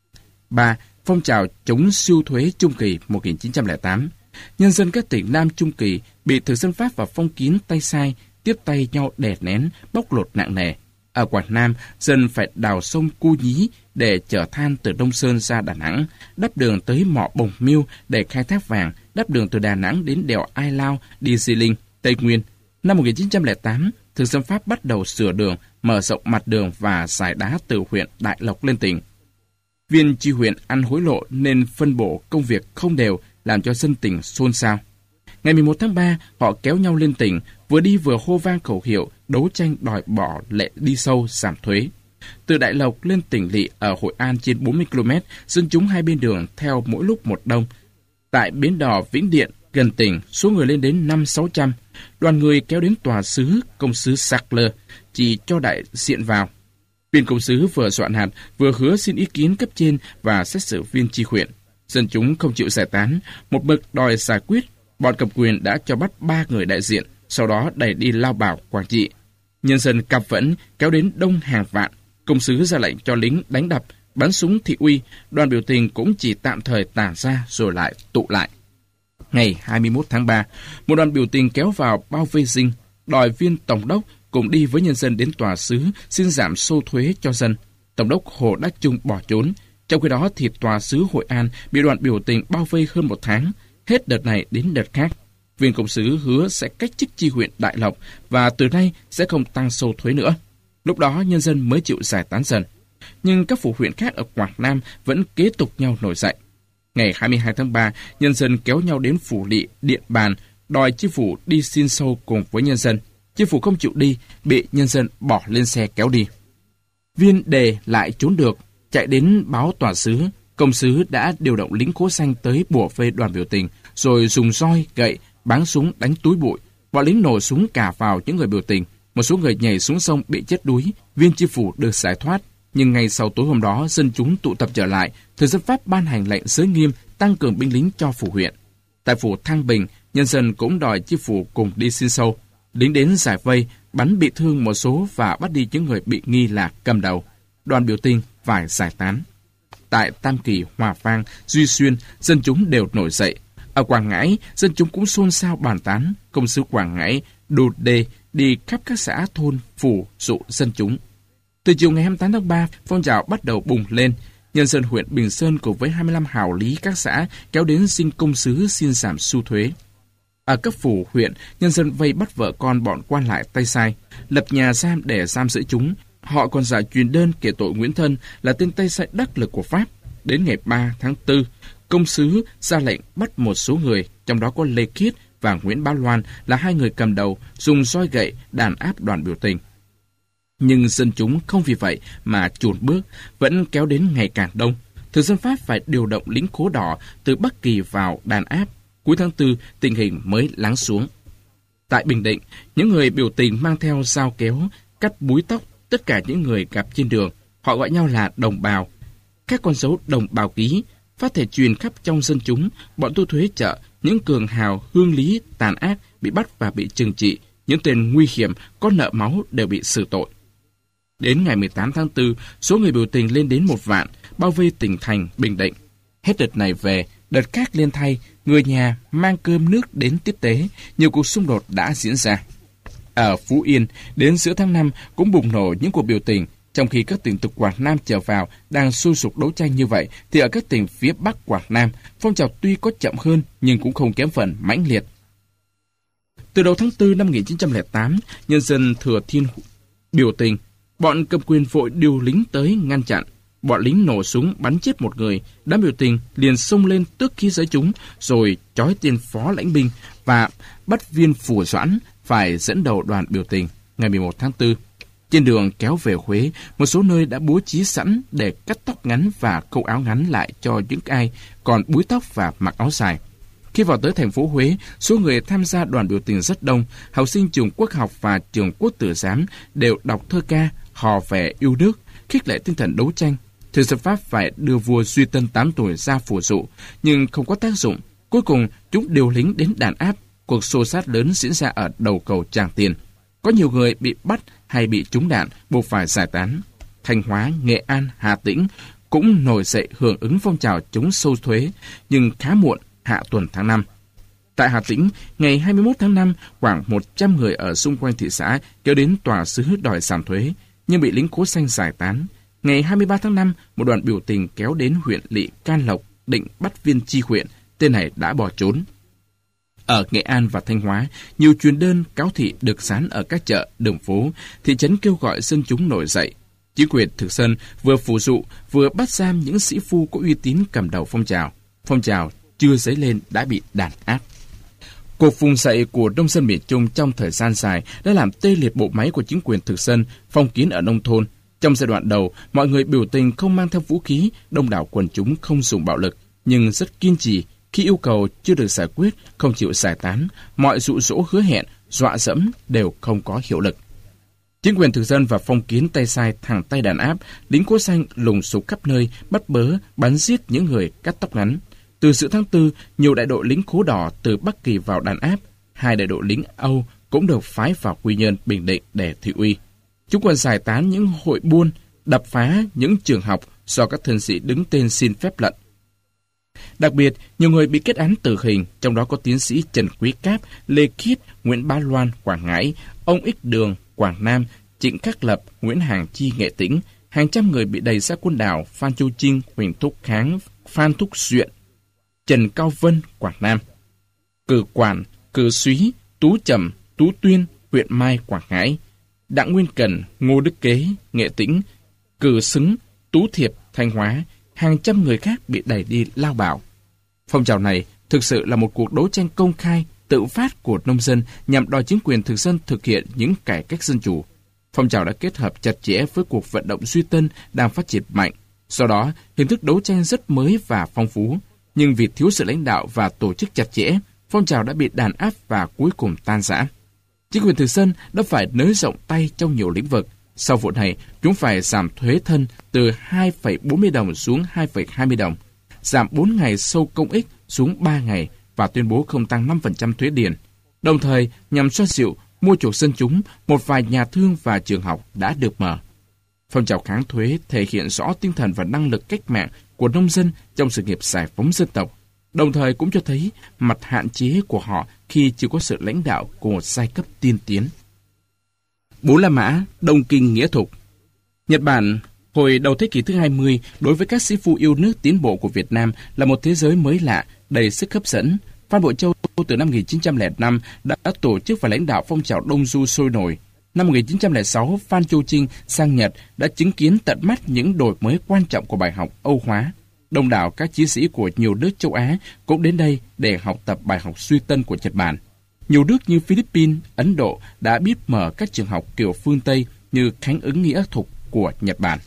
3. Phong trào chống siêu thuế Trung Kỳ 1908. Nhân dân các tỉnh Nam Trung Kỳ bị thực dân Pháp và phong kiến tay sai tiếp tay nhau đè nén, bóc lột nặng nề. Ở Quảng Nam, dân phải đào sông Cu Nhí để chở than từ Đông Sơn ra Đà Nẵng, đắp đường tới mỏ Bồng Miêu để khai thác vàng, đắp đường từ Đà Nẵng đến đèo Ai Lao đi Di Linh, Tây Nguyên. Năm 1908, thực dân Pháp bắt đầu sửa đường, mở rộng mặt đường và giải đá từ huyện Đại Lộc lên tỉnh. Viên chi huyện ăn hối lộ nên phân bổ công việc không đều, làm cho dân tỉnh xôn xao. Ngày 11 tháng 3, họ kéo nhau lên tỉnh, vừa đi vừa hô vang khẩu hiệu đấu tranh đòi bỏ lệ đi sâu giảm thuế. Từ Đại Lộc lên tỉnh lỵ ở Hội An trên 40 km, dân chúng hai bên đường theo mỗi lúc một đông. Tại bến đò Vĩnh Điện gần tỉnh, số người lên đến 500-600. Đoàn người kéo đến tòa sứ, công sứ Sackler, chỉ cho đại diện vào. Viên công sứ vừa soạn hạt, vừa hứa xin ý kiến cấp trên và xét xử viên chi huyện. Dân chúng không chịu giải tán, một mực đòi giải quyết. Bọn cầm quyền đã cho bắt 3 người đại diện, sau đó đẩy đi Lao Bảo, Quảng Trị. Nhân dân căm phẫn kéo đến đông hàng vạn. Công sứ ra lệnh cho lính đánh đập, bắn súng thị uy. Đoàn biểu tình cũng chỉ tạm thời tản ra rồi lại tụ lại. Ngày 21 tháng 3, một đoàn biểu tình kéo vào bao vây Dinh. đòi viên tổng đốc cùng đi với nhân dân đến tòa xứ xin giảm sâu thuế cho dân. Tổng đốc Hồ Đắc Trung bỏ trốn. Trong khi đó thì tòa xứ Hội An bị đoàn biểu tình bao vây hơn 1 tháng, hết đợt này đến đợt khác. Viên công sứ hứa sẽ cách chức chi huyện Đại Lộc và từ nay sẽ không tăng sâu thuế nữa. Lúc đó nhân dân mới chịu giải tán dần. Nhưng các phủ huyện khác ở Quảng Nam vẫn kế tục nhau nổi dậy. Ngày 22 tháng 3, nhân dân kéo nhau đến phủ lỵ Điện Bàn, đòi chi phủ đi xin sâu cùng với nhân dân. Chi phủ không chịu đi, bị nhân dân bỏ lên xe kéo đi. Viên Đề lại trốn được, chạy đến báo tòa xứ. Công sứ đã điều động lính Khố Xanh tới bủa vây đoàn biểu tình, rồi dùng roi, gậy, báng súng đánh túi bụi. Bọn lính nổ súng cà vào những người biểu tình. Một số người nhảy xuống sông bị chết đuối. Viên chi phủ được giải thoát. Nhưng ngay sau tối hôm đó, dân chúng tụ tập trở lại. Thực dân Pháp ban hành lệnh giới nghiêm, tăng cường binh lính cho phủ huyện. Tại phủ Thăng Bình, nhân dân cũng đòi chi phủ cùng đi xin sâu. Lính đến giải vây, bắn bị thương một số và bắt đi những người bị nghi là cầm đầu. Đoàn biểu tình phải giải tán. Tại Tam Kỳ, Hòa Vang, Duy Xuyên, dân chúng đều nổi dậy. Ở Quảng Ngãi, dân chúng cũng xôn xao bàn tán. Công sứ Quảng Ngãi Đột Đề đi khắp các xã thôn phủ dụ dân chúng. Từ chiều ngày 28 tháng 3, phong trào bắt đầu bùng lên. Nhân dân huyện Bình Sơn cùng với 25 hào lý các xã kéo đến xin công sứ xin giảm sưu thuế. Ở các phủ huyện, nhân dân vây bắt vợ con bọn quan lại tay sai, lập nhà giam để giam giữ chúng. Họ còn giải truyền đơn kể tội Nguyễn Thân là tên tay sai đắc lực của Pháp. Đến ngày 3 tháng 4, công sứ ra lệnh bắt một số người, trong đó có Lê Khiết và Nguyễn Bá Loan là 2 người cầm đầu, dùng roi gậy đàn áp đoàn biểu tình. Nhưng dân chúng không vì vậy mà chùn bước, vẫn kéo đến ngày càng đông. Thực dân Pháp phải điều động lính Khố Đỏ từ Bắc Kỳ vào đàn áp. Cuối tháng 4, tình hình mới lắng xuống. Tại Bình Định, những người biểu tình mang theo dao kéo, cắt búi tóc tất cả những người gặp trên đường. Họ gọi nhau là đồng bào. Các con dấu đồng bào ký phát thể truyền khắp trong dân chúng. Bọn thu thuế chợ, những cường hào hương lý tàn ác bị bắt và bị trừng trị. Những tên nguy hiểm có nợ máu đều bị xử tội. Đến ngày 18 tháng 4, số người biểu tình lên đến 1 vạn, bao vây tỉnh thành Bình Định. Hết đợt này về, đợt khác lên thay, người nhà mang cơm nước đến tiếp tế, nhiều cuộc xung đột đã diễn ra. Ở Phú Yên, đến giữa tháng 5 cũng bùng nổ những cuộc biểu tình, trong khi các tỉnh từ Quảng Nam trở vào đang sôi sục đấu tranh như vậy, thì ở các tỉnh phía Bắc Quảng Nam, phong trào tuy có chậm hơn nhưng cũng không kém phần mãnh liệt. Từ đầu tháng 4 năm 1908, nhân dân Thừa Thiên biểu tình, bọn cầm quyền vội điều lính tới ngăn chặn. Bọn lính nổ súng bắn chết một người, đám biểu tình liền xông lên tước khí giới chúng, rồi trói tên phó lãnh binh và bắt Viên Phủ Doãn phải dẫn đầu đoàn biểu tình. Ngày 11 tháng 4, trên đường kéo về Huế, một số nơi đã bố trí sẵn để cắt tóc ngắn và câu áo ngắn lại cho những ai còn búi tóc và mặc áo dài. Khi vào tới thành phố Huế, số người tham gia đoàn biểu tình rất đông. Học sinh trường Quốc học và trường Quốc tử giám đều đọc thơ ca, hò về yêu nước, khích lệ tinh thần đấu tranh. Thực dân Pháp phải đưa vua Duy Tân 8 tuổi ra phủ dụ, nhưng không có tác dụng. Cuối cùng, chúng điều lính đến đàn áp. Cuộc xô xát lớn diễn ra ở đầu cầu Tràng Tiền. Có nhiều người bị bắt hay bị trúng đạn, buộc phải giải tán. Thanh Hóa, Nghệ An, Hà Tĩnh cũng nổi dậy hưởng ứng phong trào chống sâu thuế, nhưng khá muộn, hạ tuần tháng 5. Tại Hà Tĩnh, ngày 21 tháng 5, khoảng 100 người ở xung quanh thị xã kéo đến tòa xứ đòi giảm thuế, nhưng bị lính Khố Xanh giải tán. Ngày 23 tháng 5, một đoàn biểu tình kéo đến huyện lỵ Can Lộc, định bắt Viên Chi huyện, tên này đã bỏ trốn. Ở Nghệ An và Thanh Hóa, nhiều truyền đơn cáo thị được dán ở các chợ, đường phố, thị trấn kêu gọi dân chúng nổi dậy. Chính quyền thực dân vừa phủ dụ, vừa bắt giam những sĩ phu có uy tín cầm đầu phong trào. Phong trào chưa dấy lên đã bị đàn áp. Cuộc vùng dậy của nông dân miền Trung trong thời gian dài đã làm tê liệt bộ máy của chính quyền thực dân, phong kiến ở nông thôn. Trong giai đoạn đầu, mọi người biểu tình không mang theo vũ khí, đông đảo quần chúng không dùng bạo lực, nhưng rất kiên trì. Khi yêu cầu chưa được giải quyết, không chịu giải tán, mọi dụ dỗ hứa hẹn, dọa dẫm đều không có hiệu lực. Chính quyền thực dân và phong kiến tay sai thẳng tay đàn áp, lính Khố Xanh lùng sục khắp nơi, bắt bớ, bắn giết những người cắt tóc ngắn. Từ giữa tháng 4, nhiều đại đội lính Khố Đỏ từ Bắc Kỳ vào đàn áp. 2 đại đội lính Âu cũng được phái vào Quy Nhơn, Bình Định để thị uy. Chúng còn giải tán những hội buôn, đập phá những trường học do các thân sĩ đứng tên xin phép lận. Đặc biệt, nhiều người bị kết án tử hình, trong đó có tiến sĩ Trần Quý Cáp, Lê Khiết, Nguyễn Bá Loan, Quảng Ngãi, ông Ích Đường, Quảng Nam, Trịnh Khắc Lập, Nguyễn Hàng Chi, Nghệ Tĩnh. Hàng trăm người bị đày ra Côn Đảo, Phan Chu Trinh, Huỳnh Thúc Kháng, Phan Thúc Duyện, Trần Cao Vân, Quảng Nam, Cử Quản, Cử Súy, Tú Trầm, Tú Tuyên, huyện Mai, Quảng Ngãi, Đặng Nguyên Cần, Ngô Đức Kế, Nghệ Tĩnh, Cử Xứng, Tú Thiệp, Thanh Hóa. Hàng trăm người khác bị đẩy đi lao bảo. Phong trào này thực sự là một cuộc đấu tranh công khai, tự phát của nông dân nhằm đòi chính quyền thực dân thực hiện những cải cách dân chủ. Phong trào đã kết hợp chặt chẽ với cuộc vận động Duy Tân đang phát triển mạnh. Do đó, hình thức đấu tranh rất mới và phong phú. Nhưng vì thiếu sự lãnh đạo và tổ chức chặt chẽ, phong trào đã bị đàn áp và cuối cùng tan rã. Chính quyền thực dân đã phải nới rộng tay trong nhiều lĩnh vực. Sau vụ này, chúng phải giảm thuế thân từ 2,40 đồng xuống 2,20 đồng, giảm 4 ngày sâu công ích xuống 3 ngày và tuyên bố không tăng 5% thuế điền. Đồng thời, nhằm xoa dịu, mua chuộc dân chúng, một vài nhà thương và trường học đã được mở. Phong trào kháng thuế thể hiện rõ tinh thần và năng lực cách mạng của nông dân trong sự nghiệp giải phóng dân tộc, đồng thời cũng cho thấy mặt hạn chế của họ khi chưa có sự lãnh đạo của một giai cấp tiên tiến. Bố La Mã, Đông Kinh nghĩa thục. Nhật Bản hồi đầu thế kỷ thứ 20 đối với các sĩ phu yêu nước tiến bộ của Việt Nam là một thế giới mới lạ, đầy sức hấp dẫn. Phan Bội Châu từ năm 1905 đã tổ chức và lãnh đạo phong trào Đông Du sôi nổi. Năm 1906, Phan Chu Trinh sang Nhật đã chứng kiến tận mắt những đổi mới quan trọng của bài học Âu hóa. Đông đảo các chí sĩ của nhiều nước châu Á cũng đến đây để học tập bài học Duy Tân của Nhật Bản. Nhiều nước như Philippines, Ấn Độ đã biết mở các trường học kiểu phương Tây như Khánh ứng nghĩa thục của Nhật Bản.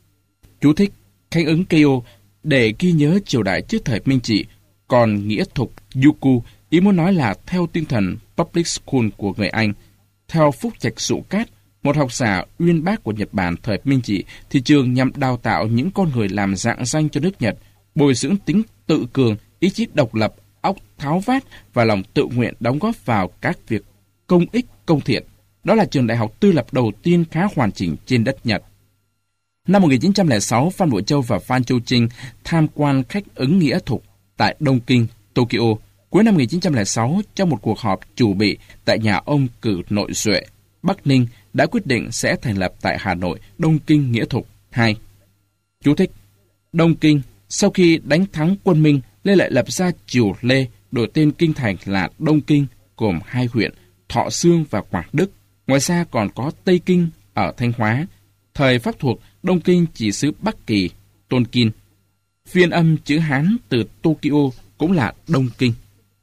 Chú thích: Khánh ứng Keio để ghi nhớ triều đại trước thời Minh Trị, còn nghĩa thục Yuku ý muốn nói là theo tinh thần public school của người Anh. Theo Phúc Trạch Dụ Cát, một học giả uyên bác của Nhật Bản thời Minh Trị, thì trường nhằm đào tạo những con người làm rạng danh cho nước Nhật, bồi dưỡng tính tự cường, ý chí độc lập, óc tháo vát và lòng tự nguyện đóng góp vào các việc công ích công thiện. Đó là trường đại học tư lập đầu tiên khá hoàn chỉnh trên đất Nhật. Năm 1906, Phan Bội Châu và Phan Chu Trinh tham quan Khách ứng nghĩa thục tại Đông Kinh, Tokyo. Cuối năm 1906, trong một cuộc họp chủ bị tại nhà ông Cử Nội Duệ, Bắc Ninh đã quyết định sẽ thành lập tại Hà Nội Đông Kinh nghĩa thục 2. Chú thích: Đông Kinh, sau khi đánh thắng quân Minh, Lê lại lập ra triều Lê, đổi tên kinh thành là Đông Kinh, gồm 2 huyện, Thọ Xương và Quảng Đức. Ngoài ra còn có Tây Kinh ở Thanh Hóa. Thời Pháp thuộc, Đông Kinh chỉ xứ Bắc Kỳ, Tôn Kin. Phiên âm chữ Hán từ Tokyo cũng là Đông Kinh.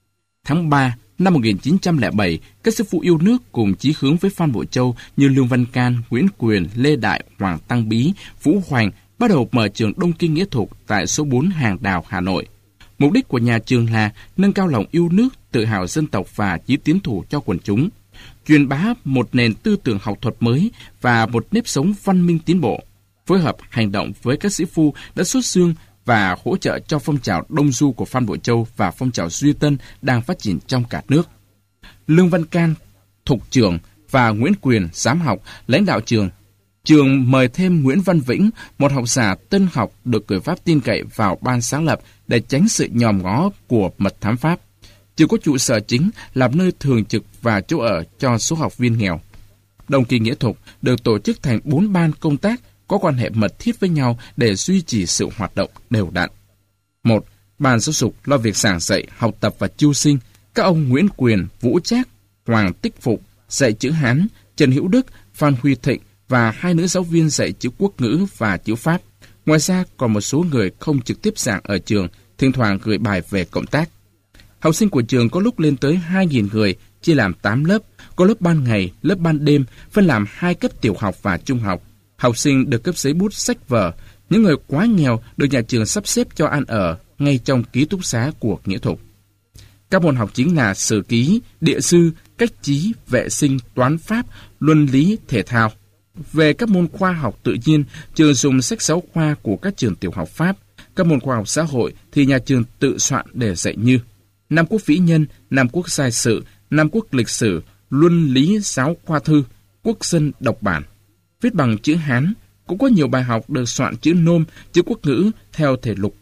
Tháng 3 năm 1907, các sư phụ yêu nước cùng chí hướng với Phan Bội Châu như Lương Văn Can, Nguyễn Quyền, Lê Đại, Hoàng Tăng Bí, Vũ Hoành bắt đầu mở trường Đông Kinh nghĩa thục tại số 4 Hàng Đào, Hà Nội. Mục đích của nhà trường là nâng cao lòng yêu nước, tự hào dân tộc và chí tiến thủ cho quần chúng, truyền bá một nền tư tưởng học thuật mới và một nếp sống văn minh tiến bộ, phối hợp hành động với các sĩ phu đã xuất xương và hỗ trợ cho phong trào Đông Du của Phan Bội Châu và phong trào Duy Tân đang phát triển trong cả nước. Lương Văn Can, thục trưởng, và Nguyễn Quyền, giám học, lãnh đạo trường. Trường mời thêm Nguyễn Văn Vĩnh, một học giả tân học được người Pháp tin cậy vào ban sáng lập để tránh sự nhòm ngó của mật thám Pháp. Trường có trụ sở chính làm nơi thường trực và chỗ ở cho số học viên nghèo. Đông Kinh nghĩa thục được tổ chức thành 4 ban công tác có quan hệ mật thiết với nhau để duy trì sự hoạt động đều đặn. 1. Ban giáo dục lo việc giảng dạy, học tập và chiêu sinh. Các ông Nguyễn Quyền, Vũ Trác, Hoàng Tích Phục dạy chữ Hán, Trần Hữu Đức, Phan Huy Thịnh và 2 nữ giáo viên dạy chữ quốc ngữ và chữ Pháp. Ngoài ra còn một số người không trực tiếp giảng ở trường, thỉnh thoảng gửi bài về cộng tác. Học sinh của trường có lúc lên tới 2.000 người, chia làm 8 lớp, có lớp ban ngày, lớp ban đêm, phân làm 2 cấp tiểu học và trung học. Học sinh được cấp giấy bút, sách vở. Những người quá nghèo được nhà trường sắp xếp cho ăn ở ngay trong ký túc xá của nghĩa thục. Các môn học chính là sử ký, địa sư, cách chí, vệ sinh, toán pháp, luân lý, thể thao. Về các môn khoa học tự nhiên, trường dùng sách giáo khoa của các trường tiểu học Pháp. Các môn khoa học xã hội thì nhà trường tự soạn để dạy như Nam Quốc Vĩ Nhân, Nam Quốc Giai Sự, Nam Quốc Lịch Sử, Luân lý giáo khoa thư, Quốc dân độc bản. Viết bằng chữ Hán, cũng có nhiều bài học được soạn chữ Nôm, chữ quốc ngữ theo thể lục bát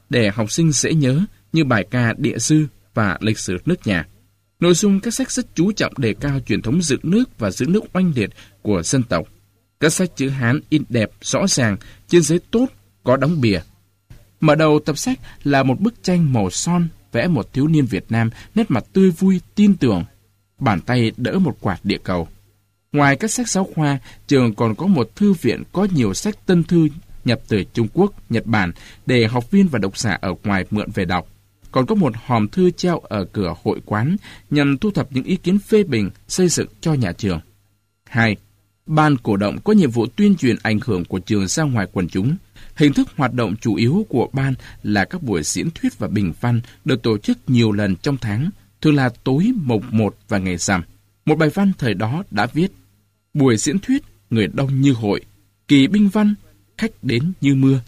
để học sinh dễ nhớ như bài ca địa sư và lịch sử nước nhà. Nội dung các sách rất chú trọng đề cao truyền thống dựng nước và giữ nước oanh liệt của dân tộc. Các sách chữ Hán in đẹp, rõ ràng, trên giấy tốt, có đóng bìa. Mở đầu tập sách là một bức tranh màu son vẽ một thiếu niên Việt Nam nét mặt tươi vui, tin tưởng, bàn tay đỡ một quạt địa cầu. Ngoài các sách giáo khoa, trường còn có một thư viện có nhiều sách tân thư nhập từ Trung Quốc, Nhật Bản để học viên và độc giả ở ngoài mượn về đọc. Còn có một hòm thư treo ở cửa hội quán nhằm thu thập những ý kiến phê bình, xây dựng cho nhà trường. 2. Ban cổ động có nhiệm vụ tuyên truyền ảnh hưởng của trường ra ngoài quần chúng. Hình thức hoạt động chủ yếu của ban là các buổi diễn thuyết và bình văn được tổ chức nhiều lần trong tháng, thường là tối mùng 1 và ngày rằm. Một bài văn thời đó đã viết: buổi diễn thuyết, người đông như hội, kỳ binh văn, khách đến như mưa.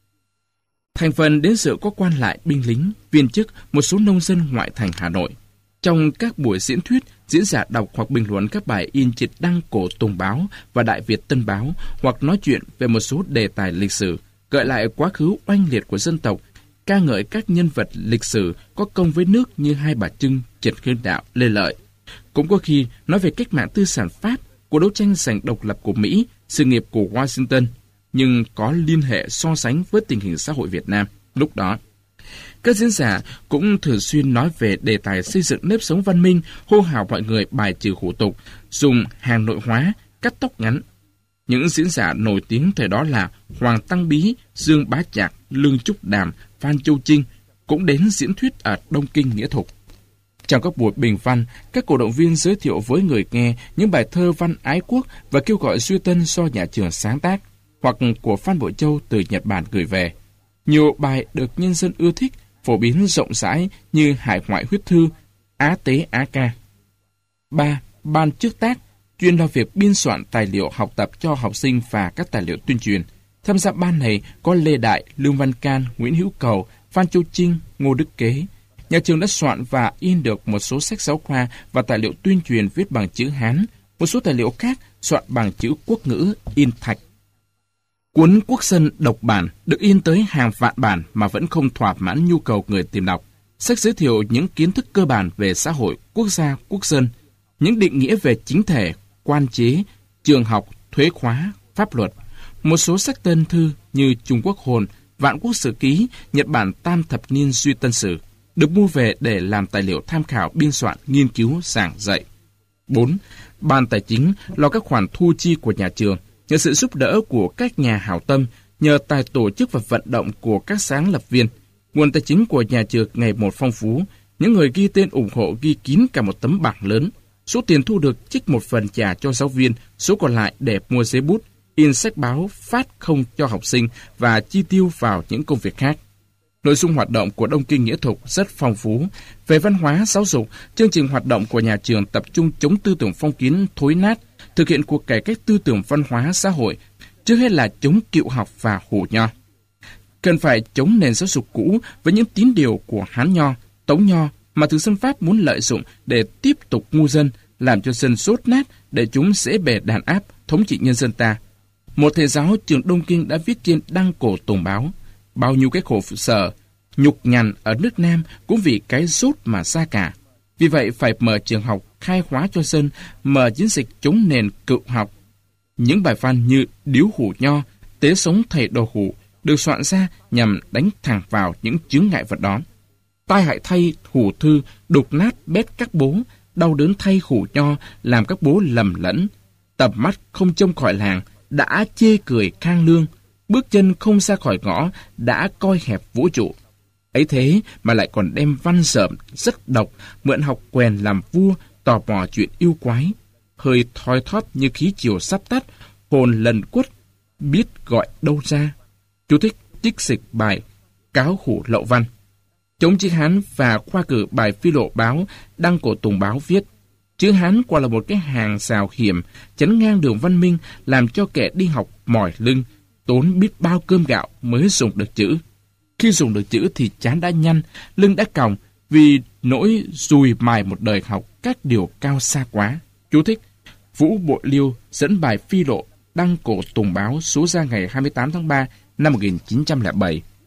Thành phần đến dự có quan lại, binh lính, viên chức, một số nông dân ngoại thành Hà Nội. Trong các buổi diễn thuyết, diễn giả đọc hoặc bình luận các bài in trên Đăng Cổ Tùng Báo và Đại Việt Tân Báo, hoặc nói chuyện về một số đề tài lịch sử, gợi lại quá khứ oanh liệt của dân tộc, ca ngợi các nhân vật lịch sử có công với nước như Hai Bà Trưng, Trần Hưng Đạo, Lê Lợi. Cũng có khi nói về cách mạng tư sản Pháp, cuộc đấu tranh giành độc lập của Mỹ, sự nghiệp của Washington, nhưng có liên hệ so sánh với tình hình xã hội Việt Nam lúc đó. Các diễn giả cũng thường xuyên nói về đề tài xây dựng nếp sống văn minh, hô hào mọi người bài trừ hủ tục, dùng hàng nội hóa, cắt tóc ngắn. Những diễn giả nổi tiếng thời đó là Hoàng Tăng Bí, Dương Bá Trạc, Lương Trúc Đàm, Phan Châu Trinh cũng đến diễn thuyết ở Đông Kinh Nghĩa Thục. Trong các buổi bình văn, các cổ động viên giới thiệu với người nghe những bài thơ văn ái quốc và kêu gọi duy tân do nhà trường sáng tác, hoặc của Phan Bội Châu từ Nhật Bản gửi về. Nhiều bài được nhân dân ưa thích, phổ biến rộng rãi như Hải ngoại huyết thư, Á tế Á ca. 3. Ban trước tác, chuyên lo việc biên soạn tài liệu học tập cho học sinh và các tài liệu tuyên truyền. Tham gia ban này có Lê Đại, Lương Văn Can, Nguyễn Hữu Cầu, Phan Châu Trinh, Ngô Đức Kế. Nhà trường đã soạn và in được một số sách giáo khoa và tài liệu tuyên truyền viết bằng chữ Hán, một số tài liệu khác soạn bằng chữ quốc ngữ, in thạch. Cuốn Quốc dân độc bản được in tới hàng vạn bản mà vẫn không thỏa mãn nhu cầu người tìm đọc. Sách giới thiệu những kiến thức cơ bản về xã hội, quốc gia, quốc dân, những định nghĩa về chính thể, quan chế, trường học, thuế khóa, pháp luật. Một số sách tân thư như Trung Quốc hồn, Vạn Quốc sử ký, Nhật Bản tam thập niên duy tân sử được mua về để làm tài liệu tham khảo, biên soạn, nghiên cứu, giảng dạy. 4. Ban tài chính lo các khoản thu chi của nhà trường. Nhờ sự giúp đỡ của các nhà hảo tâm, nhờ tài tổ chức và vận động của các sáng lập viên, nguồn tài chính của nhà trường ngày một phong phú. Những người ghi tên ủng hộ ghi kín cả một tấm bảng lớn. Số tiền thu được trích một phần trả cho giáo viên, số còn lại để mua giấy bút, in sách báo, phát không cho học sinh và chi tiêu vào những công việc khác. Nội dung hoạt động của Đông Kinh Nghĩa Thục rất phong phú. Về văn hóa, giáo dục, chương trình hoạt động của nhà trường tập trung chống tư tưởng phong kiến thối nát, thực hiện cuộc cải cách tư tưởng văn hóa xã hội, trước hết là chống cựu học và Hồ Nho. Cần phải chống nền giáo dục cũ với những tín điều của Hán Nho, Tống Nho mà thực dân Pháp muốn lợi dụng để tiếp tục ngu dân, làm cho dân sốt nát để chúng dễ bề đàn áp, thống trị nhân dân ta. Một thầy giáo trường Đông Kinh đã viết trên Đăng Cổ Tùng Báo: bao nhiêu cái khổ sở, nhục nhằn ở nước Nam cũng vì cái rốt mà ra cả. Vì vậy phải mở trường học, khai hóa cho dân, mở chiến dịch chống nền cựu học. Những bài văn như Điếu Hủ Nho, Tế Sống Thầy Đồ Hủ được soạn ra nhằm đánh thẳng vào những chướng ngại vật đó. Tai hại thay hủ thư, đục nát bét các bố, đau đớn thay hủ nho, làm các bố lầm lẫn. Tầm mắt không trông khỏi làng, đã chê cười khang lương. Bước chân không ra khỏi ngõ, đã coi hẹp vũ trụ. Ấy thế mà lại còn đem văn dởm rất độc, mượn học quèn làm vua, tò mò chuyện yêu quái. Hơi thoi thóp như khí chiều sắp tắt, hồn lần quất, biết gọi đâu ra. Chú thích trích dịch bài Cáo Hủ Lậu Văn. Chống chữ Hán và khoa cử bài Phi Lộ Báo, Đăng Cổ Tùng Báo viết: chữ Hán quả là một cái hàng rào hiểm, chắn ngang đường văn minh, làm cho kẻ đi học mỏi lưng, tốn biết bao cơm gạo mới dùng được chữ. Khi dùng được chữ thì trán đã nhăn, lưng đã còng, vì nỗi dùi mài một đời học các điều cao xa quá. Chú thích: Vũ Bội Liêu dẫn bài Phi Lộ, Đăng Cổ Tùng Báo số ra ngày 28 tháng 3 năm 1907.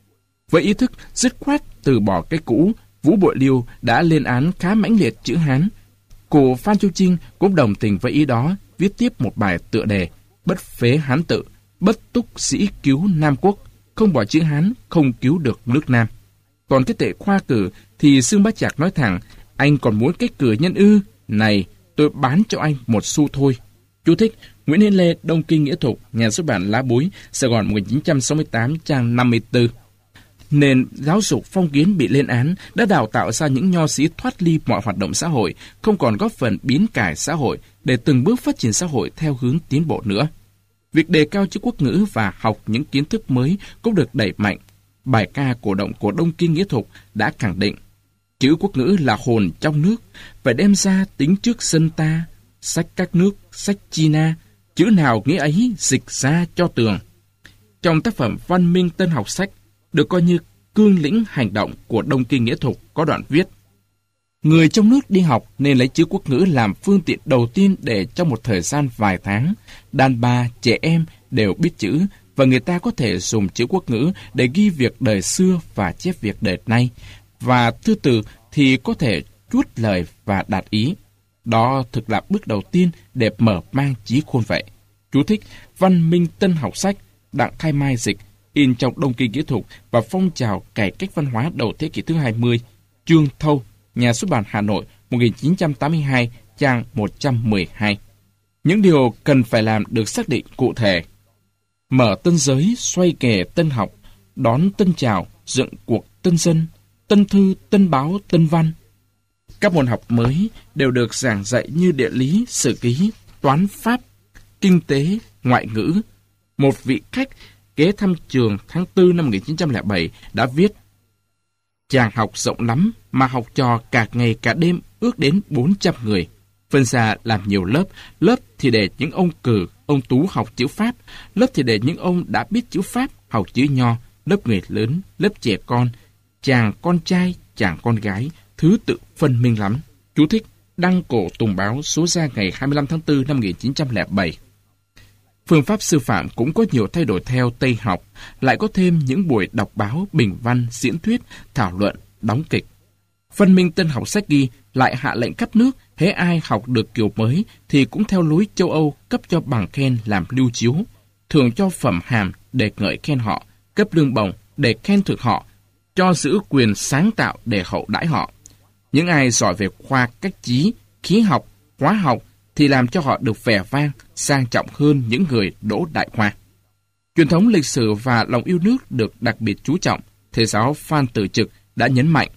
Với ý thức dứt khoát từ bỏ cái cũ, Vũ Bội Liêu đã lên án khá mãnh liệt chữ Hán. Cụ Phan Chu Trinh cũng đồng tình với ý đó, viết tiếp một bài tựa đề Bất phế Hán tự, bất túc sĩ cứu Nam quốc, không bỏ chữ Hán không cứu được nước Nam. Còn cái tệ khoa cử thì Dương Bá Trạc nói thẳng, anh còn muốn cái cử nhân ư? Này, tôi bán cho anh một xu thôi. Chú thích: Nguyễn Hiến Lê, Đông Kinh Nghĩa Thục, nhà xuất bản Lá Bối, Sài Gòn 1968, trang 54. Nền giáo dục phong kiến bị lên án đã đào tạo ra những nho sĩ thoát ly mọi hoạt động xã hội, không còn góp phần biến cải xã hội để từng bước phát triển xã hội theo hướng tiến bộ nữa. Việc đề cao chữ quốc ngữ và học những kiến thức mới cũng được đẩy mạnh. Bài ca cổ động của Đông Kinh Nghĩa Thục đã khẳng định, chữ quốc ngữ là hồn trong nước, phải đem ra tính trước dân ta, sách các nước, sách China, chữ nào nghĩa ấy dịch ra cho tường. Trong tác phẩm Văn Minh Tân Học Sách, được coi như cương lĩnh hành động của Đông Kinh Nghĩa Thục, có đoạn viết: người trong nước đi học nên lấy chữ quốc ngữ làm phương tiện đầu tiên để trong một thời gian vài tháng, đàn bà, trẻ em đều biết chữ, và người ta có thể dùng chữ quốc ngữ để ghi việc đời xưa và chép việc đời nay, và thư từ thì có thể chuốt lời và đạt ý. Đó thực là bước đầu tiên để mở mang trí khôn vậy. Chú thích: Văn Minh Tân Học Sách, Đặng Khai Mai dịch, in trong Đông Kinh Nghĩa Thục và phong trào cải cách văn hóa đầu thế kỷ thứ 20. Trương Thâu, nhà xuất bản Hà Nội, 1982, trang 112. Những điều cần phải làm được xác định cụ thể: mở tân giới, xoay kề tân học, đón tân trào, dựng cuộc tân dân, tân thư, tân báo, tân văn. Các môn học mới đều được giảng dạy như địa lý, sử ký, toán pháp, kinh tế, ngoại ngữ. Một vị khách ghé thăm trường tháng 4 năm 1907 đã viết: chàng học rộng lắm mà học trò cả ngày cả đêm ước đến 400 người. Phân ra làm nhiều lớp, lớp thì để những ông Cử, ông Tú học chữ Pháp, lớp thì để những ông đã biết chữ Pháp học chữ Nho, lớp người lớn, lớp trẻ con, chàng con trai, chàng con gái, thứ tự phân minh lắm. Chú thích: Đăng Cổ Tùng Báo, số ra ngày 25 tháng 4 năm 1907. Phương pháp sư phạm cũng có nhiều thay đổi theo Tây học, lại có thêm những buổi đọc báo, bình văn, diễn thuyết, thảo luận, đóng kịch. Văn Minh Tân Học Sách ghi lại hạ lệnh khắp nước, hễ ai học được kiểu mới thì cũng theo lối châu Âu cấp cho bằng khen làm lưu chiếu, thường cho phẩm hàm để ngợi khen họ, cấp lương bổng để khen thưởng họ, cho giữ quyền sáng tạo để hậu đãi họ. Những ai giỏi về khoa cách trí, khí học, hóa học thì làm cho họ được vẻ vang, sang trọng hơn những người đỗ đại khoa. Truyền thống lịch sử và lòng yêu nước được đặc biệt chú trọng. Thầy giáo Phan Tử Trực đã nhấn mạnh: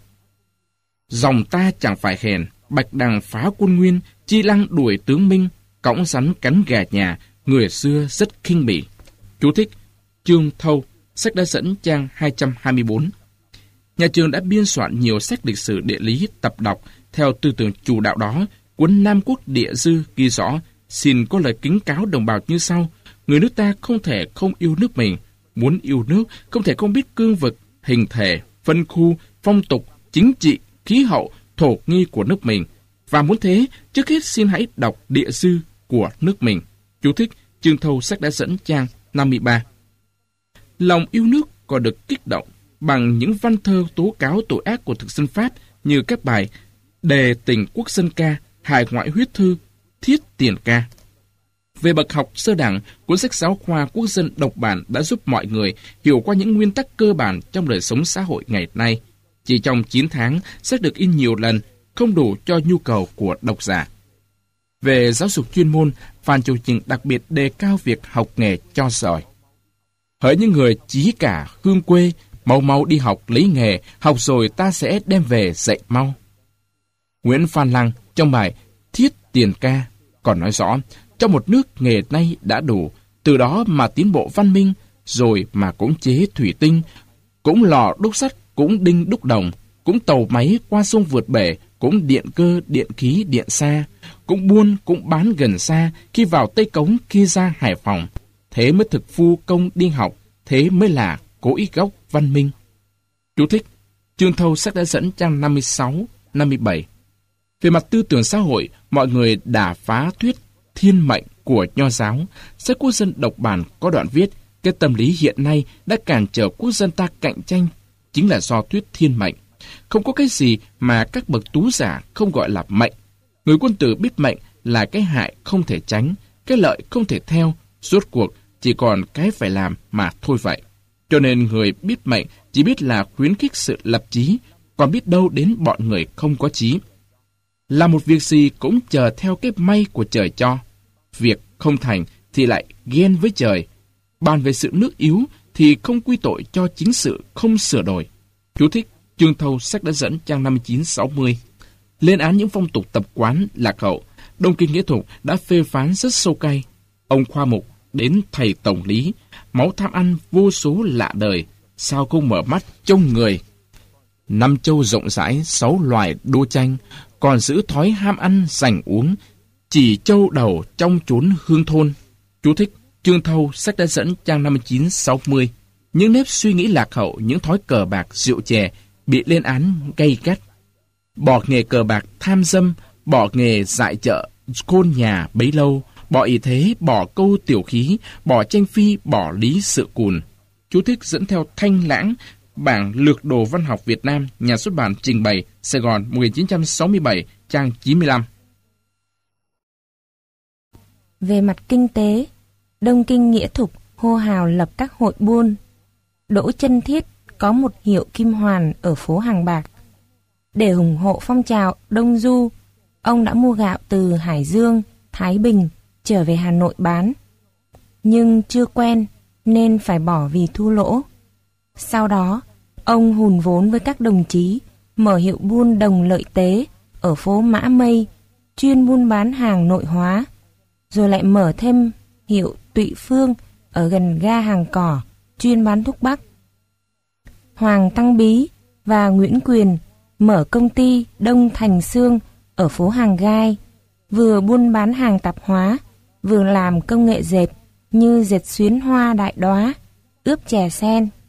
dòng ta chẳng phải hèn, bạch đằng phá quân Nguyên, chi lăng đuổi tướng Minh, cõng rắn cắn gà nhà, người xưa rất khinh bỉ. Chú thích: Trương Thâu, sách đã dẫn, trang 224. Nhà trường đã biên soạn nhiều sách lịch sử địa lý tập đọc theo tư tưởng chủ đạo đó. Cuốn Nam Quốc Địa Dư ghi rõ: xin có lời kính cáo đồng bào như sau: người nước ta không thể không yêu nước mình, muốn yêu nước không thể không biết cương vực, hình thể, phân khu, phong tục, chính trị, khí hậu, thổ nghi của nước mình, và muốn thế trước hết xin hãy đọc Địa Dư của nước mình. Chú thích: Trương Thâu, sách đã dẫn, trang 53. Lòng yêu nước còn được kích động bằng những văn thơ tố cáo tội ác của thực dân Pháp như các bài Đề Tình Quốc Dân Ca, Hải Ngoại Huyết Thư, Thiết Tiền Ca. Về bậc học sơ đẳng, cuốn sách giáo khoa quốc dân độc bản đã giúp mọi người hiểu qua những nguyên tắc cơ bản trong đời sống xã hội ngày nay. Chỉ trong 9 tháng, sách được in nhiều lần, không đủ cho nhu cầu của độc giả. Về giáo dục chuyên môn, Phan Chu Trinh đặc biệt đề cao việc học nghề cho giỏi. Hỡi những người chí cả hương quê, mau mau đi học lấy nghề, học rồi ta sẽ đem về dạy mau. Nguyễn Phan Lăng trong bài Thiết Tiền Ca còn nói rõ: trong một nước nghề nay đã đủ, từ đó mà tiến bộ văn minh, rồi mà cũng chế thủy tinh, cũng lò đúc sắt, cũng đinh đúc đồng, cũng tàu máy qua sông vượt bể, cũng điện cơ, điện khí, điện xa, cũng buôn, cũng bán gần xa, khi vào Tây Cống, khi ra Hải Phòng. Thế mới thực phu công đi học, thế mới là cố ý gốc văn minh. Chú thích: Trương Thâu, sách đã dẫn, trang 56, 57. Về mặt tư tưởng xã hội, mọi người đã phá thuyết thiên mệnh của Nho giáo. Sách quốc dân độc bản có đoạn viết: cái tâm lý hiện nay đã cản trở quốc dân ta cạnh tranh chính là do thuyết thiên mệnh. Không có cái gì mà các bậc tú giả không gọi là mệnh. Người quân tử biết mệnh là cái hại không thể tránh, cái lợi không thể theo, rốt cuộc chỉ còn cái phải làm mà thôi vậy. Cho nên người biết mệnh chỉ biết là khuyến khích sự lập chí, còn biết đâu đến bọn người không có chí. Làm một việc gì cũng chờ theo cái may của trời cho. Việc không thành thì lại ghen với trời. Bàn về sự nước yếu thì không quy tội cho chính sự không sửa đổi. Chú thích: Chương Thâu sách đã dẫn trang 59-60. Lên án những phong tục tập quán lạc hậu, Đông Kinh Nghĩa Thục đã phê phán rất sâu cay. Ông Khoa Mục đến thầy tổng lý, máu tham ăn vô số lạ đời, sao không mở mắt trông người. Năm châu rộng rãi, 6 loài đua tranh, còn giữ thói ham ăn giành uống, chỉ châu đầu trong chốn hương thôn. Chú thích: Chương Thâu sách đã dẫn trang 59-60. Những nếp suy nghĩ lạc hậu, những thói cờ bạc rượu chè bị lên án gay gắt. Bỏ nghề cờ bạc tham dâm, bỏ nghề dại chợ khôn nhà bấy lâu, bỏ ý thế, bỏ câu tiểu khí, bỏ tranh phi, bỏ lý sự cùn. Chú thích dẫn theo Thanh Lãng, bảng lược đồ văn học Việt Nam, nhà xuất bản trình bày, Sài Gòn 1967, trang 95. Về mặt kinh tế, Đông Kinh Nghĩa Thục hô hào lập các hội buôn. Đỗ Chân Thiết có một hiệu kim hoàn ở phố Hàng Bạc. Để ủng hộ phong trào Đông Du, ông đã mua gạo từ Hải Dương, Thái Bình trở về Hà Nội bán. Nhưng chưa quen nên phải bỏ vì thua lỗ. Sau đó, ông hùn vốn với các đồng chí mở hiệu buôn Đồng Lợi Tế ở phố Mã Mây, chuyên buôn bán hàng nội hóa, rồi lại mở thêm hiệu Tụy Phương ở gần ga Hàng Cỏ, chuyên bán thuốc bắc. Hoàng Tăng Bí và Nguyễn Quyền mở công ty Đông Thành Xương ở phố Hàng Gai, vừa buôn bán hàng tạp hóa, vừa làm công nghệ dệt như dệt xuyến hoa đại đóa, ướp chè sen.